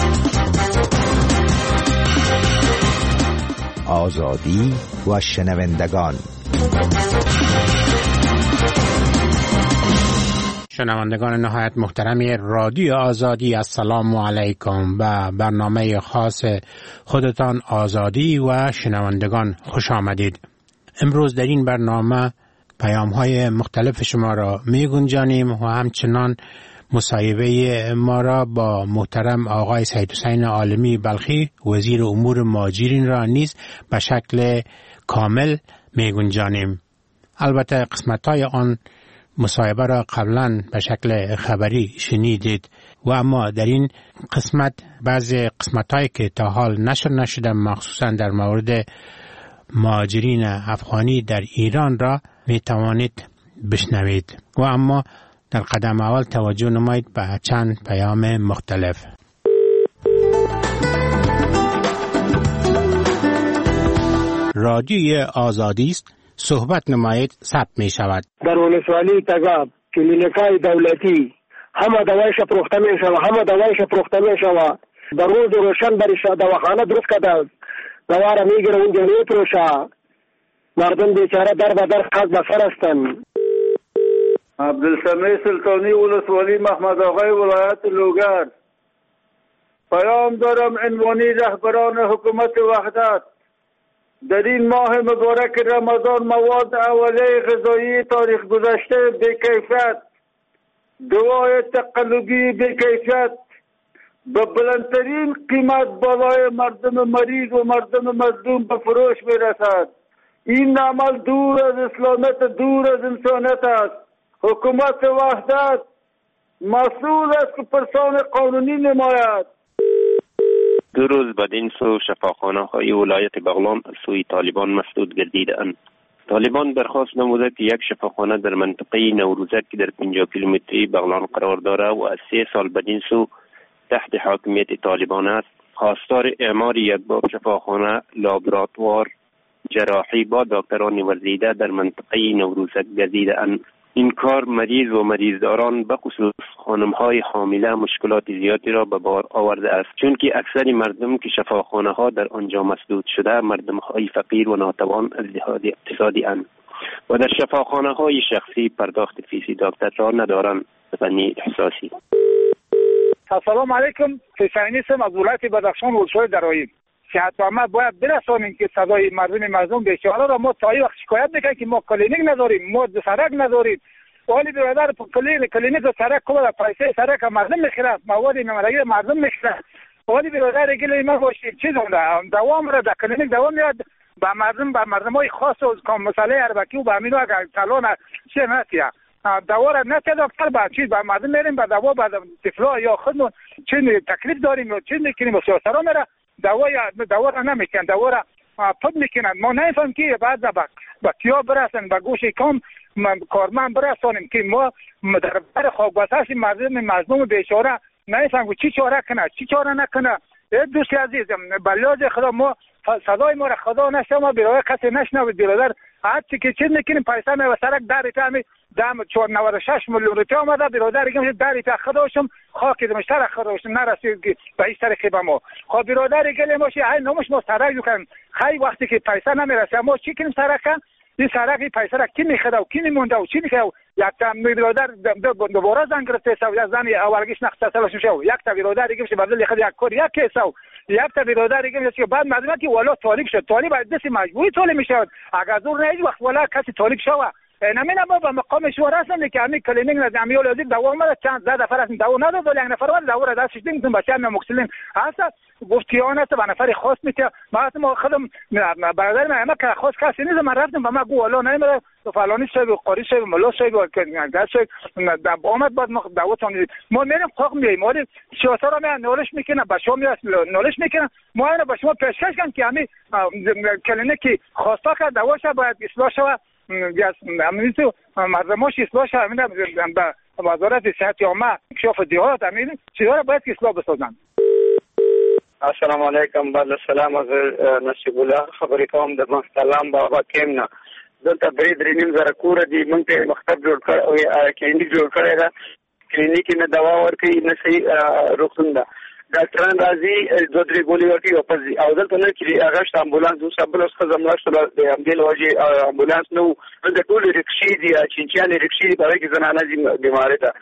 آزادی و شنوندگان. شنوندگان نهایت محترم رادیو آزادی، السلام علیکم. و برنامه خاص خودتان آزادی و شنوندگان خوش آمدید. امروز در این برنامه پیام های مختلف شما را می گنجانیم و همچنان مصاحبه ما را با محترم آقای سید حسین عالمی بلخی وزیر امور مهاجرین را نیز به شکل کامل می گنجانیم. البته قسمت‌های آن مصاحبه را قبلا به شکل خبری شنیدید و اما در این قسمت بعضی قسمت‌هایی که تا حال نشر نشده مخصوصا در مورد مهاجرین افغانی در ایران را می توانید بشنوید و اما در قدم اول توجه نمایید به چند پیام مختلف. رادیوی آزادی است، صحبت نمایید، ثبت می شود. در ولسوالی تگاب کلینیکای دولتی همه دوایش پروخته می شود، همه دوایش پروخته می شود. در روز روشن برش دواخانه درست کرده، دوا را می گیره اونجا می پروشه. مردم بیچاره در بدر خاک بسر هستند. عبدالسمیع سلطانی ولسوالی محمد آقای ولایت لوگر. پیام دارم عنوانی رهبران حکومت وحدت. در این ماه مبارک رمضان مواد اولیه غذایی تاریخ گذشته بی‌کیفیت، دوای تقلبی بی‌کیفیت به بلندترین قیمت بالای مردم مریض و مردم مظلوم به فروش میرسد. این عمل دور از اسلامیت، دور از انسانیت است. حکومت وحدت مسئول است که پرسان قانونی نماید. دو روز بعد این سو شفاخانه های ولایت بغلان از سوی طالبان مسدود گردیدند. طالبان درخواست نموده که یک شفاخانه در منطقه نوروزک که در پنجاه کیلومتری بغلان قرار دارد و از سه سال بعد این سو تحت حاکمیت طالبان است، خواستار اعمار یک باب شفاخانه لابراتوار جراحی با دکتران ورزیده در منطقه نوروزک گردیدند. این کار مریض و مریضداران به خصوص خانم‌های حامله مشکلات زیادی را به بار آورده است، چون که اکثر مردم که شفاخانه ها در آنجا مسدود شده مردم‌های فقیر و ناتوان از لحاظ اقتصادی اند و در شفاخانه های شخصی پرداخت فیسی دکتر را ندارند. بنی احساسی. السلام علیکم. حسینی سم از ولایت بدخشان ولسوای درایم. صحت ما باید برسانیم که صدای مردم مظلوم بیچاره را ما تا این وقت شکایت میکنیم که ما کلینیک نداریم، ما سرک نداریم. ولی برادر کلینیک کلینیک و سرک کلا پیسه سرک مردم میخره، مواد نمرگی مردم میخره. ولی برادر گله ما باشید چیز اونده دوام را در کلینیک دوام میاد با مردم با مردمای خاص و کام مسئله اربکی و با امینو اگر سالون چه نتیه دوا را نتیه دکتر با چیز با مردم میریم با دوا با طفلا یا خودمون چه تکلیف داریم و چه میکنیم و سیاسرا میره دوا دوا را نمیکنن، دوا را پد میکنن. ما نمیفهم که بعد با کیا برسن با گوش کام کارمند برسانیم که ما در بر خاکبساش مردم مظلوم بیچاره نمیفهم چی چاره کنه چی چاره نکنه. دوستی عزیزم بلیاز خدا ما صدای ما را خدا نشنوه، ما برای کسی نشنوه. برادر حتی که چیز میکنیم پیسه می و سرک در ایتامی دام چهارصد و نود و شش میلیون روپیه آمده. برادر میگم در ایتا خداشم خاک دمشتر خداشم نرسید به این طریق به ما. خب برادر گله ماشی های نموش ما سرک میکنیم خیلی وقتی که پیسه نمیرسه ما چی کنیم سرک این سرک پیسه را کی میخره و کی میمونده و چی میخره. یک تا برادر دوباره زنگ گرفته سو یا زنی اولگیش نقطه سلش شو یک تا برادر دیگه میشه بدل خد یک کور یک کیسو یک تا برادر دیگه میشه بعد معلومه که والا طالب شد. طالب از دست مجبوری طالب میشه اگر زور نه هیچ وقت والا کسی طالب شوه. نمینه ما به مقام شورا هستم که همین کلینیک نظامی ولادی دوا ما چند زده نفر هستن دوا نداد ولی یک نفر ولی دوا را دستش دیدیم بچه هم مکسلین هست گفتیان است به نفر خاص میته ما ما خودم برادر من ما که خاص کسی نیست. من رفتم به ما گو والا نمیره فلانی شب قاری شب ملا شب گاز شب آمد بعد ما دعوت ما میریم قاق میایم ولی سیاست را میان نولش میکنه با شما میاد نولش میکنه ما اینا با شما پیشکش کنم که همین کلینیک خواسته که دواش باید اصلاح شود یا همین تو مردماش اصلاح شود. همین به وزارت صحت عامه کشاف دیهات همین چیزا باید اصلاح بسازن. السلام علیکم. بعد السلام از نصیب الله خبرې کوم د محترم بابا کیمنا دلته درې درې نیم زره کوره دي موږ ته مکتب جوړ کړ او کلینیک جوړ کړی ده. کلینیک نه دوا ورکوي نه صحیح روغتون ده. ډاکټران راځي دوه درې ګولې ورکوي واپس ځي او دلته نه چې هغه شته امبولانس اوس بل اوس ښځه مړه شوله د همدې له وجې امبولانس نه و. دلته ټولې رکشې دي چینچیانې رکشې دي په هغې کې زنانه ځي بیمارۍ ته.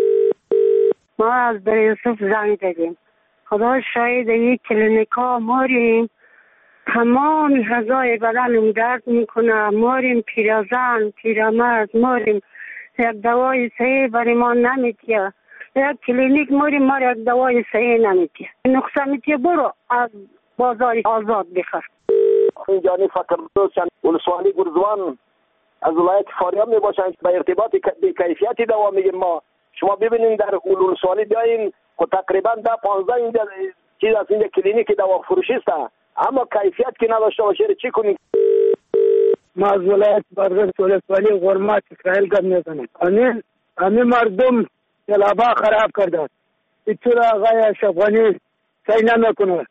ما از در یوسف زنگ زدیم. خدا شاید یک کلینیک ها ماریم تمام غذای بدنم درد میکنه، ماریم پیرزن پیرمرد ماریم یک دوای صحیح برای ما نمیتیه. یک کلینیک ماری مار یک دوای صحیح نمیتیه. نقصه میتیه برو از بازار آزاد بخر. اینجانی فکر دوستان ولسوالی گرزوان از ولایت فاریاب می باشند به ارتباط به کیفیتی دوا میگیم ما. شما ببینید در ولسوالی بیاین که تقریبا ده پانزده اینجا چیز از اینجا کلینیک دوا فروشی است، اما کیفیت که نداشته باشه چی کنیم؟ ما از ولایت برغر ولسوالی غرمات اسرائیل گپ میزنیم. همین همین مردم جلابا خراب کرده. ایتورا آقای اشرفغانی صحیح نمیکنه.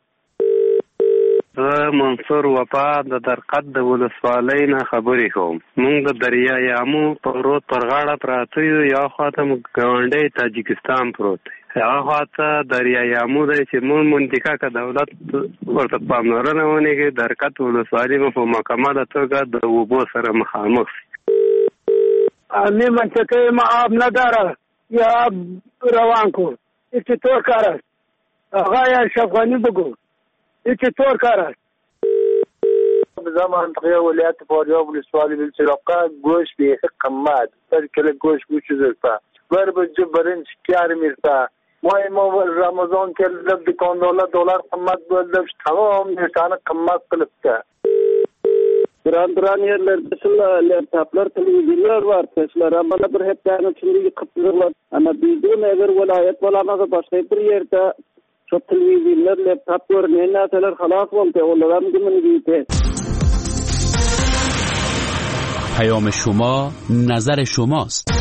زه منصور وفا د درقد د ولسوالۍ نه خبرې کوم. موږ د دریای امو په رود پر غاړه پراته یو، یا خواته موږ ګاونډی تاجکستان پروت دی، هغه خواته دریای امو دی چې موږ منطقه که دولت ورته پاملرنه ونه کړي، درقد ولسوالي به په مکمله توګه د اوبو سره مخامخ شي. همین منطقه ما آب نداره یا آب روان کن. این چطور کار است؟ آقای اشرفغانی بگو این چطور کار است؟ بزا منطقه ولایت فاریاب ولسوالی بالسراقه گوش بیخی قمت بر کل گوش گوش زرفه بر بجه برنج کیار میرفه ما ما رمضان که لب دکان دولار دولار قمت بلدش تمام نشانه قمت قلبته دران دران yerler mesela laptoplar televizyonlar var mesela ramana bir hep tane şimdi kıpırlar ama bizim eğer vilayet valamazsa başka bir yerde çok televizyonlar laptoplar ne naseler خلاص oldu onların gibi değil. پیام شما نظر شماست.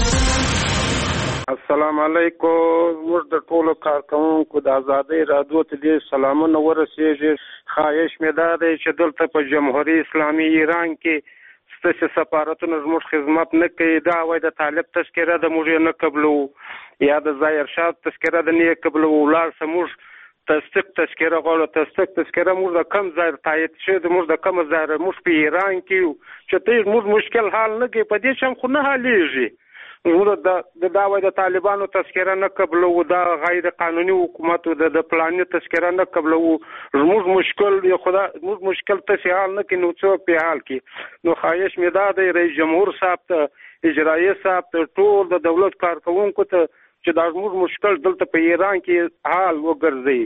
السلام علیکم موږ د ټولو کارکونکو د ازادۍ رادیو ته دې سلامونه ورسېږي. خواهش مې دا دی چې دلته په جمهوریت اسلامي ایران کې ستاسو سفارتونه زموږ خدمت نه کوي. دا وایي د طالب تذکره د موږ نه قبلو یا د ظاهر شاه تذکره د نه قبلو ولار سموږ تصدیق تذکره غواړو. تصدیق تذکره موږ د کم ځای تایید شوی د موږ د کم ځای موږ په ایران کې چې ته موږ مشکل حل نه کوي، په دې شم خو نه حلیږي. موږ د د داوی د طالبانو تذکره نه قبلو، دا غیر قانوني حکومت د د پلاني تذکره نه قبلو. موږ مشکل یو خدا موږ مشکل ته حل نه کینو څو په حال کې. نو خواهش مې دا دی رئیس جمهور صاحب ته اجرایي صاحب ته ټول د دولت کارکونکو ته چې دا موږ مشکل دلته په ایران کې حل وګرځي.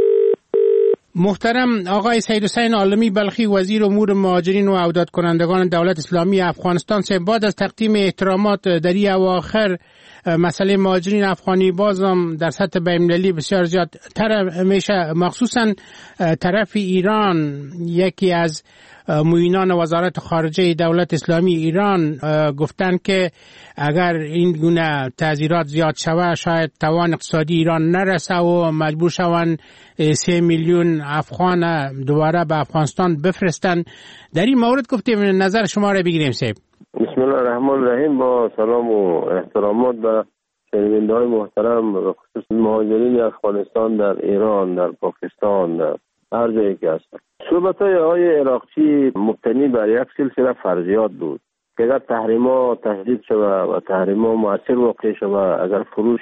محترم آقای سید حسین عالمی بلخی وزیر امور مهاجرین و عودت کنندگان دولت اسلامی افغانستان سه بعد از تقدیم احترامات در این اواخر مسئله مهاجرین افغانی بازم در سطح بین‌المللی بسیار زیاد تر میشه، مخصوصا طرف ایران. یکی از معینان وزارت خارجه دولت اسلامی ایران گفتن که اگر این گونه تعزیرات زیاد شود شاید توان اقتصادی ایران نرسه و مجبور شوند سه میلیون افغان دوباره به افغانستان بفرستن. در این مورد گفتیم نظر شما را بگیریم سیب. بسم الله الرحمن الرحیم. با سلام و احترامات به شنونده‌های محترم و خصوص مهاجرین افغانستان در ایران، در پاکستان، در هر جایی که هستن. صحبت‌های آقای عراقچی مبتنی بر یک سلسله فرضیات بود که اگر تحریما تجدید شود و تحریما مؤثر واقع شود، اگر فروش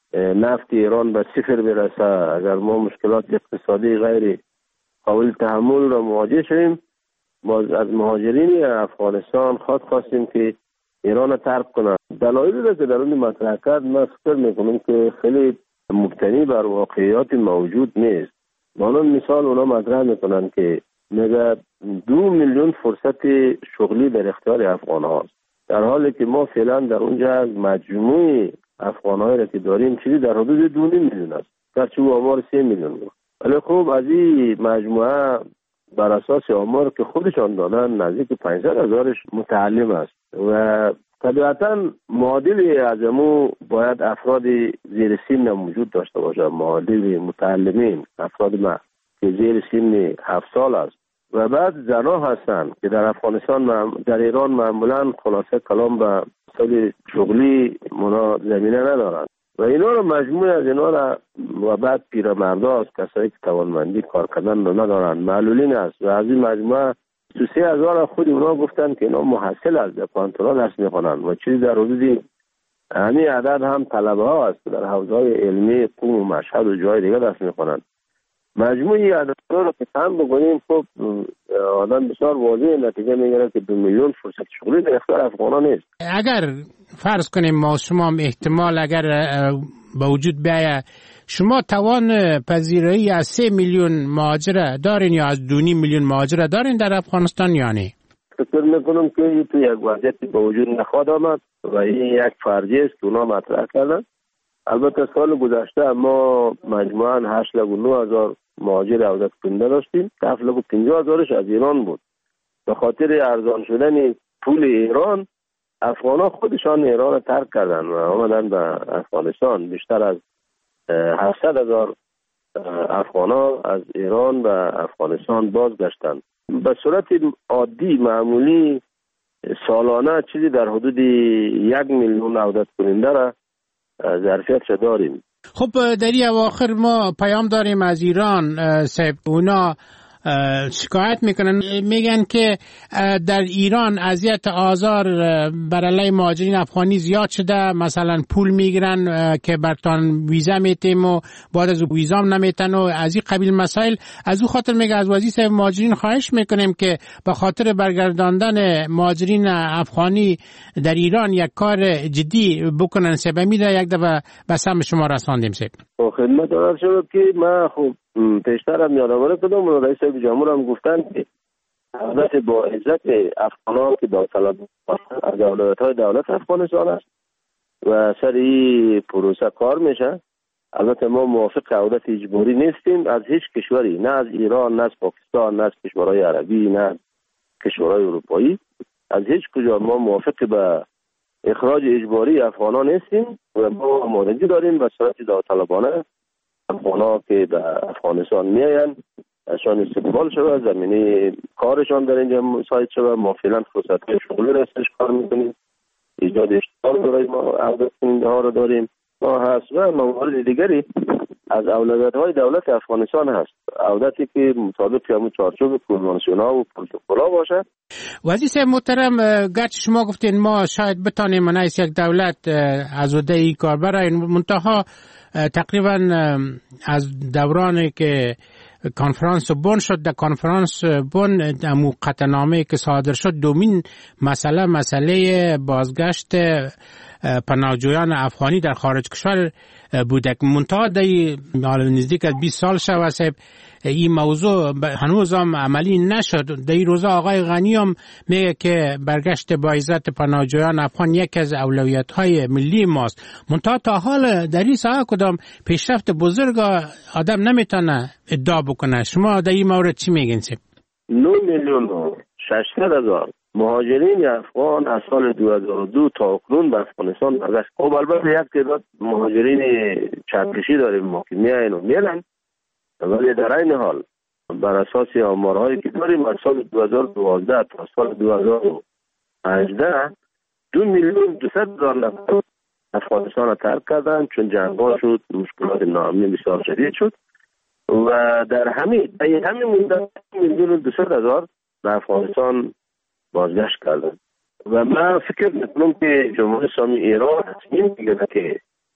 نفت ایران به صفر برسه، اگر ما مشکلات اقتصادی غیر قابل تحمل را مواجه شویم، باز از مهاجرین افغانستان خواست خواستیم که ایران را ترک کنند. دلایلی را که در اون مطرح کرد من فکر میکنم که خیلی مبتنی بر واقعیات موجود نیست. مانند مثال اونا مطرح میکنن که میگه دو میلیون فرصت شغلی در اختیار افغان هاست، در حالی که ما فعلا در اونجا از مجموع افغان هایی را که داریم چیزی در حدود دو میلیون است، گرچه او آمار سه میلیون بود. ولی خب از این مجموعه بر اساس آمار که خودشان دادن نزدیک پانصد هزارش متعلم است و طبیعتا معادلی از امو باید افراد زیر سن موجود داشته باشه، معادل متعلمین، افراد ما که زیر سن هفت سال است و بعد زنها هستند که در افغانستان در ایران معمولا خلاصه کلام به سال شغلی منا زمینه ندارند و اینا رو مجموع از اینا را و بعد پیرمردا است، کسایی که توانمندی کار کردن رو ندارند، معلولین است و از این مجموعه تو سه هزار خود اونا گفتن که اینا محصل از دپانتونا درس میخونن و چیزی در حدود همین عدد هم طلبه ها است در حوزه های علمی قم و مشهد و جای دیگه درس میخونن مجموعی عددها رو که هم بکنیم خب آدم بسیار واضح نتیجه میگیره که دو میلیون فرصت شغلی در اختیار افغانان نیست. اگر فرض کنیم ما شما احتمال اگر به وجود بیاید شما توان پذیرایی از سه میلیون مهاجر دارین یا از دو میلیون مهاجر دارین در افغانستان یا نه؟ فکر میکنم که این تو یک وضعیتی به وجود نخواهد آمد و این یک فرضیه است که اونا مطرح کردن. البته سال گذشته ما مجموعاً هشت و نه هزار مهاجر عودت کننده داشتیم. هفت و پنجاه هزارش از ایران بود. به خاطر ارزان شدن پول ایران افغان‌ها خودشان ایران ترک کردن و آمدن به افغانستان. بیشتر از هفتصد هزار افغان‌ها از ایران به افغانستان بازگشتند. به صورت عادی معمولی سالانه چیزی در حدود یک میلیون عودت کننده را ظرفیت داریم. خب در این اواخر ما پیام داریم از ایران صاحب، اونا شکایت میکنن، میگن که در ایران اذیت آزار بر علیه مهاجرین افغانی زیاد شده، مثلا پول میگیرن که برتان ویزا میتیم و بعد از ویزام نمیتن و از این قبیل مسائل. از او خاطر میگه از وزیر مهاجرین خواهش میکنیم که به خاطر برگرداندن مهاجرین افغانی در ایران یک کار جدی بکنن. سبب میده یک دفعه به سم شما رساندیم سب خدمت آرد شد که ما خب پیشتر هم یادآوری کردم و رئیس جمهور هم گفتن که حالت با عزت افغانان که داوطلب از دولت‌های دولت افغانستان است و سر این پروسه کار میشه. البته ما موافق عودت اجباری نیستیم از هیچ کشوری، نه از ایران، نه از پاکستان، نه از کشورهای عربی، نه از کشورهای اروپایی. از هیچ کجا ما موافق به اخراج اجباری افغانان نیستیم و ما آمادگی داریم به صورت داوطلبانه افغان‌ها که به افغانستان میاین ازشان استقبال شود، زمینه کارشان در اینجا مساعد شود. ما فعلا فرصت‌های شغلی را استشکار میکنیم، ایجاد اشتغال برای ما عودت کننده ها را داریم. ما هست و موارد دیگری از اولویت‌های دولت افغانستان هست، عودتی که مطابق همون چارچوب کنوانسیون‌ها و پروتکل‌ها باشد. وزیر محترم، گرچه شما گفتین ما شاید بتانیم منعکس یک دولت از عهده این کار برای منتها تقریبا از دورانی که کنفرانس بن شد، در کنفرانس بن امو قطعنامه که صادر شد دومین مسئله مسئله بازگشت پناهجویان افغانی در خارج کشور بوده که منتها در نزدیک از بیست سال شد این موضوع هنوز هم عملی نشد. در این روزا آقای غنی هم میگه که برگشت با عزت پناهجویان افغان یکی از اولویت‌های ملی ماست. منتها تا حال در این ساحه کدام پیشرفت بزرگ آدم نمیتونه ادعا بکنه. شما در این مورد چی میگین سید؟ نه میلیون و ششصد هزار مهاجرین افغان از سال دو هزار و دو تا اکنون به افغانستان برگشت. خب البته یک تعداد مهاجرین چرخشی داریم ما که میاین و میرن، ولی در این حال بر اساس آمارهایی که داریم از سال دو هزار و دوازده تا سال دو هزار و هجده دو میلیون دویست هزار نفر افغانستان را ترک کردن چون جنگ‌ها شد، مشکلات ناامنی بسیار شدید شد و در همین در همین مدت میلیون دویست هزار به افغانستان بازگشت کردن. و من فکر میکنم که جمهوری اسلامی ایران تصمیم میگیره که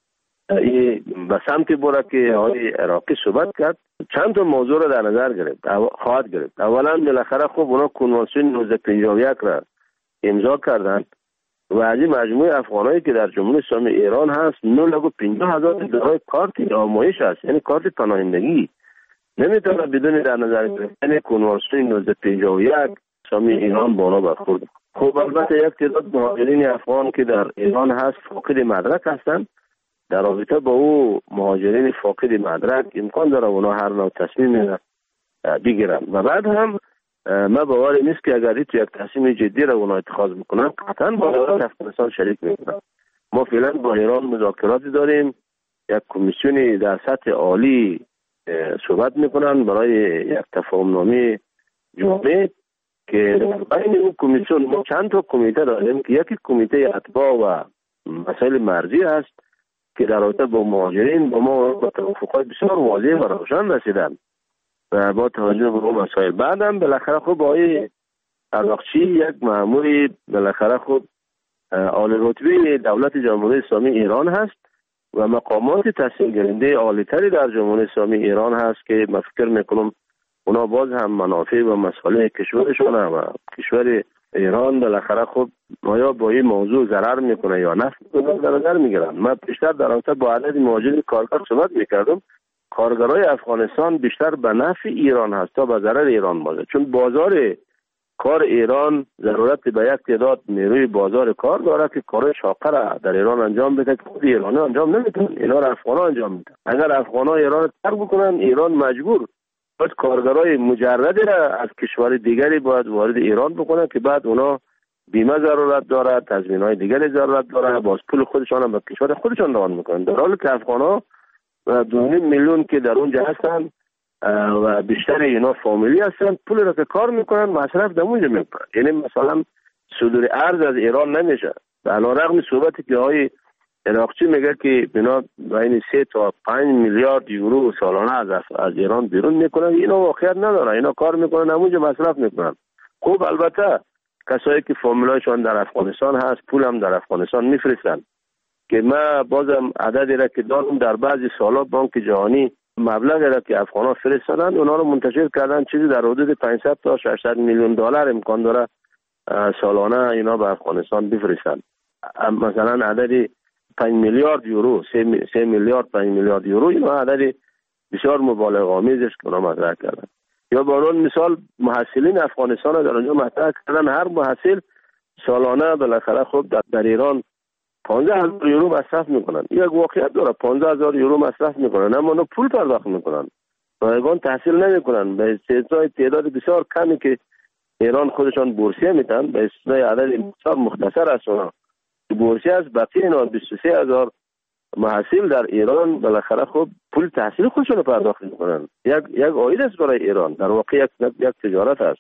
این به سمت بره که آقای عراقی صحبت کرد، چند تا موضوع را در نظر گرفت خواهد گرفت. اولا بالاخره خب اونا کنوانسیون نوزده پنجاه و یک را امضا کردند و از این مجموعه افغانایی که در جمهوری اسلامی ایران هست نه و پنجاه هزار دارای کارت آمایش هست، یعنی کارت پناهندگی. نمیتونه بدون در نظر گرفتن کنوانسیون نوزده پنجاه و یک اسلامی ایران بالا برخورد. خب البته یک تعداد مهاجرین افغان که در ایران هست فاقد مدرک هستند. در رابطه با او مهاجرین فاقد مدرک امکان داره اونا هر نوع تصمیم بگیرن و بعد هم ما باور نیست که اگر تو یک تصمیم جدی را اونا اتخاذ میکنن قطعا با دولت افغانستان شریک میکنن. ما فعلا با ایران مذاکراتی داریم، یک کمیسیونی در سطح عالی صحبت میکنن برای یک تفاهم نامه جامع که بین اون کمیسیون ما چند تا کمیته داریم که یکی کمیته اتباع و مسائل مرزی است که در رابطه با مهاجرین با ما با توافقات بسیار واضح و روشن رسیدن و با توجه به اون مسائل. بعدم بالاخره خب آقای عراقچی یک مأموری بالاخره خب عالی رتبه دولت جمهوری اسلامی ایران هست و مقامات تصمیم گیرنده عالی‌تری در جمهوری اسلامی ایران هست که من فکر میکنم اونا باز هم منافع و مسائل کشورشون و کشور ایران بالاخره خب آیا با این موضوع ضرر میکنه یا نفع میکنه در نظر میگیرن. من بیشتر در رابطه با عدد مهاجرین کارگر صحبت میکردم. کارگرای افغانستان بیشتر به نفع ایران هست تا به ضرر ایران باشه، چون بازار کار ایران ضرورت به یک تعداد نیروی بازار کار داره که کار شاقه را در ایران انجام بده که خود ایرانی انجام نمیتونن، اینا را افغانا انجام میدن. اگر افغانا ایران را ترک بکنن ایران مجبور باید کارگرای مجردی را از کشور دیگری باید وارد ایران بکنن که بعد اونا بیمه ضرورت داره، تضمین‌های دیگری ضرورت داره، باز پول خودشان هم به کشور خودشان روان میکنن، در حالی که افغانا دو میلیون که در اونجا هستن و بیشتر اینا فامیلی هستن، پول را که کار میکنن مصرف در اونجا میکنن. یعنی مثلا صدور ارز از ایران نمیشه. علیرغم صحبتی که های عراقچی میگه که بنا بین سه تا پنج میلیارد یورو سالانه از از ایران بیرون میکنن، اینا واقعیت نداره، اینا کار میکنن اونجا مصرف میکنن. خب البته کسایی که فامیلایشون در افغانستان هست پول هم در افغانستان میفرستن که ما بازم عددی را که دارم در بعضی سالا بانک جهانی مبلغی را که افغانا فرستادن اونا رو منتشر کردن، چیزی در حدود پانصد تا ششصد میلیون دلار امکان داره سالانه اینا به افغانستان بفرستن. مثلا عددی پنج میلیارد یورو، سه میلیارد پنج میلیارد یورو، اینا عددی بسیار مبالغه آمیز است که اونا مطرح کردن. یا به عنوان مثال محصلین افغانستان در اونجا مطرح کردن هر محصل سالانه بالاخره خب در, در ایران پانزده هزار یورو مصرف میکنن. یک واقعیت داره، پانزده هزار یورو مصرف میکنن اما اونا پول پرداخت میکنن، رایگان تحصیل نمیکنن. به استثنای تعداد بسیار کمی که ایران خودشان بورسیه میدن، به استثنای عدد بسیار مختصر است اونا بورسیه از بقیه اینا بیست و سه هزار محصل در ایران بالاخره خب پول تحصیل خودشون پرداخت میکنن. یک یک عاید است برای ایران، در واقع یک یک تجارت است.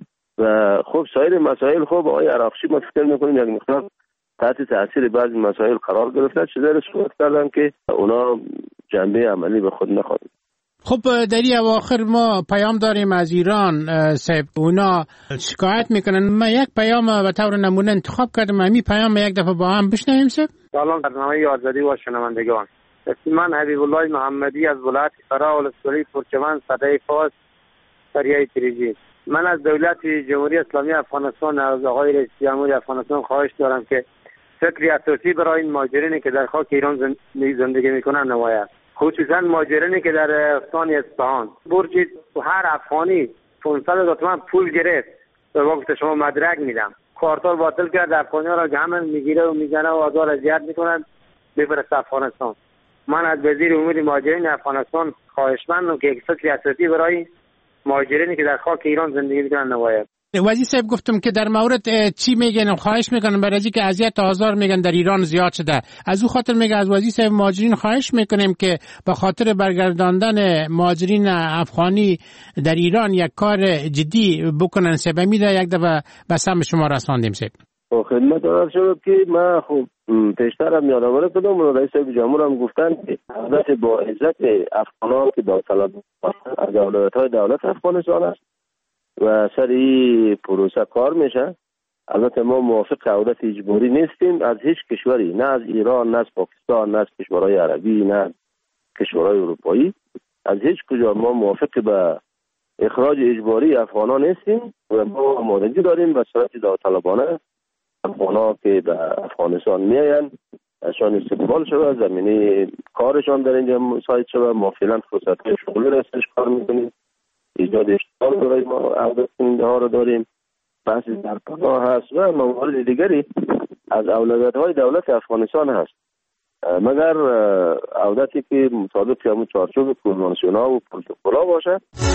و خب سایر مسائل خب آقای عراقچی ما فکر میکنیم یک مقدار تحت تاثیر بعضی مسائل قرار گرفته، چیزایی رو صحبت کردن که اونا جنبه عملی به خود نخواهد. خب در این اواخر ما پیام داریم از ایران صاحب، اونا شکایت میکنن. ما یک پیام به طور نمونه انتخاب کردم، همین پیام یک دفعه با هم بشنویم صاحب. سلام برنامه آزادی و شنوندگان. من حبیب الله محمدی از ولایت فرا ولسوالی پرچمن صدای فاس دریای تریجی. من از دولت جمهوری اسلامی افغانستان، از آقای رئیس جمهور افغانستان خواهش دارم که فکری اساسی برای این مهاجرینی که در خاک ایران زندگی میکنن نماید، خصوصا مهاجرینی که در استان اصفهان. برچید هر افغانی پانصد هزار تومان پول گرفت، به وقت شما مدرک میدم، کارتال باطل کرد، افغانی‌ها را گمن میگیره و میزنه و آزار اذیت میکنن، بفرست افغانستان. من از وزیر امور مهاجرین افغانستان خواهشمندم که یک فکری اساسی برای مهاجرینی که در خاک ایران زندگی میکنن نماید. وزیر صاحب گفتم که در مورد چی میگن، خواهش میکنم برای اینکه اذیت آزار میگن در ایران زیاد شده، از او خاطر میگه از وزیر صاحب مهاجرین خواهش میکنیم که به خاطر برگرداندن مهاجرین افغانی در ایران یک کار جدی بکنن. سبب میده یک دفعه بس هم شما رساندیم صاحب. خدمت عرض شد که ما خب پیشتر هم یادآوری کردم، رئیس جمهور هم گفتن که عادت با عزت افغانان که داوطلب از دولت‌های دولت افغانستان است و سر این پروسه کار میشه. البته ما موافق عودت اجباری نیستیم از هیچ کشوری، نه از ایران، نه از پاکستان، نه از کشورهای عربی، نه از کشورهای اروپایی. از هیچ کجا ما موافق به اخراج اجباری افغانان نیستیم و ما آمادگی داریم به صورت داوطلبانه افغانان که به افغانستان میاین ازشان استقبال شده، زمینه کارشان در اینجا مساعد شده. ما فعلا فرصت‌های شغلی را کار میکنیم، ایجاد اشتغال برای ما عودت کننده ها رو داریم، بحث در پناه هست و موارد دیگری از اولویت‌های دولت افغانستان هست، مگر عودتی که مطابق همون چارچوب کنوانسیون‌ها و پروتکل‌ها باشه.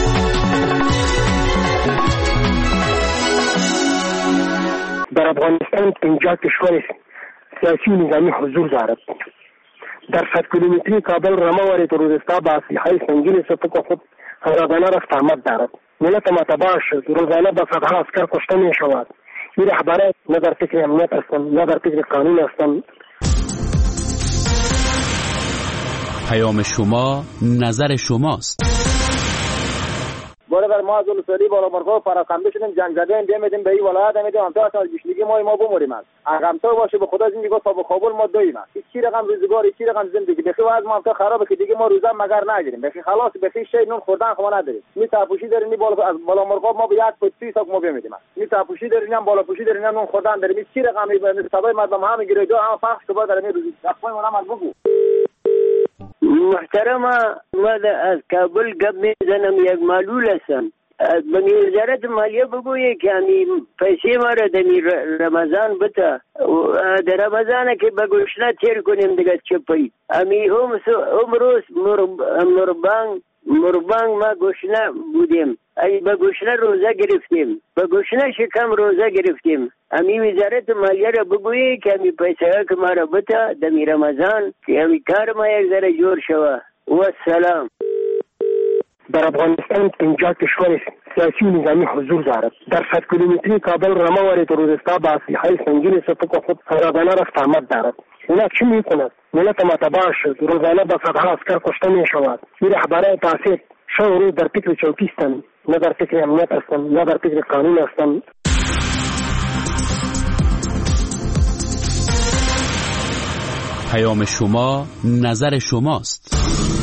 در افغانستان اینجا کشور سیاسی و نظامی حضور دارد. در صد کیلومتری کابل رمواری روزستا با اسلحه‌های سنگین سپک و خود همراهانه رفت آمد دارد. ملت ما تباه شد، روزانه به صدها عسکر کشته می شود. این رهبران نه در فکر امنیت هستند نه در فکر قانون هستند. پیام شما نظر شماست. برادر ما از ولسوالی بالا مرغا پراکنده شدیم، جنگ زده ایم میدیم به این ولایت میدیم هم تا از گشنگی ما ما بموریم. است اگم تو باشه به خدا زندگی تا به کابل ما دویم. است چی رقم روزگار چی رقم زندگی بخی واز ما تا خرابه که دیگه ما روزا مگر نگیریم. بخی خلاص بخی شی نون خوردن خو نداریم. می تاپوشی دارین این بالا از بالا مرغا ما به یک پوتی ساک ما میدیم. می تاپوشی دارین هم بالا پوشی دارین نون خوردن داریم. چی رقم سبای مردم همه گیره جو هم فخر تو داریم روزی. اپای ما هم بگو. محترمه ما از کابل گپ میزنم، یک معلول هستم. به وزارت مالیه بگویه که همی پیسه ما را در رمضان بته، در رمضان که به گوشنه تیر کنیم دیگه چپایی. همی هم روز مربان مربان ما گوشنه بودیم، ای به گوشنه روزه گرفتیم، به گوشنه شکم روزه گرفتیم. همی وزارت مالیه را بگویه که همی پیسه که ما را بته در رمضان که همی کار ما یک ذره جور شوه. و سلام. در افغانستان پنجاه کشور سیاسی و نظامی حضور دارد. در صد کیلومتری کابل رموارد روزستا با اسلحه‌های سنگین سپک خود خرابانه رفت آمد دارد. اونا چی میکند؟ ملت ما تباه شد. روزانه با صدها عسکر کشته میشود. این رهبران فاسد شب و روز در فکر چوکی هستند، نه در فکر امنیت هستند، نه در فکر قانون هستند. پیام شما نظر شماست.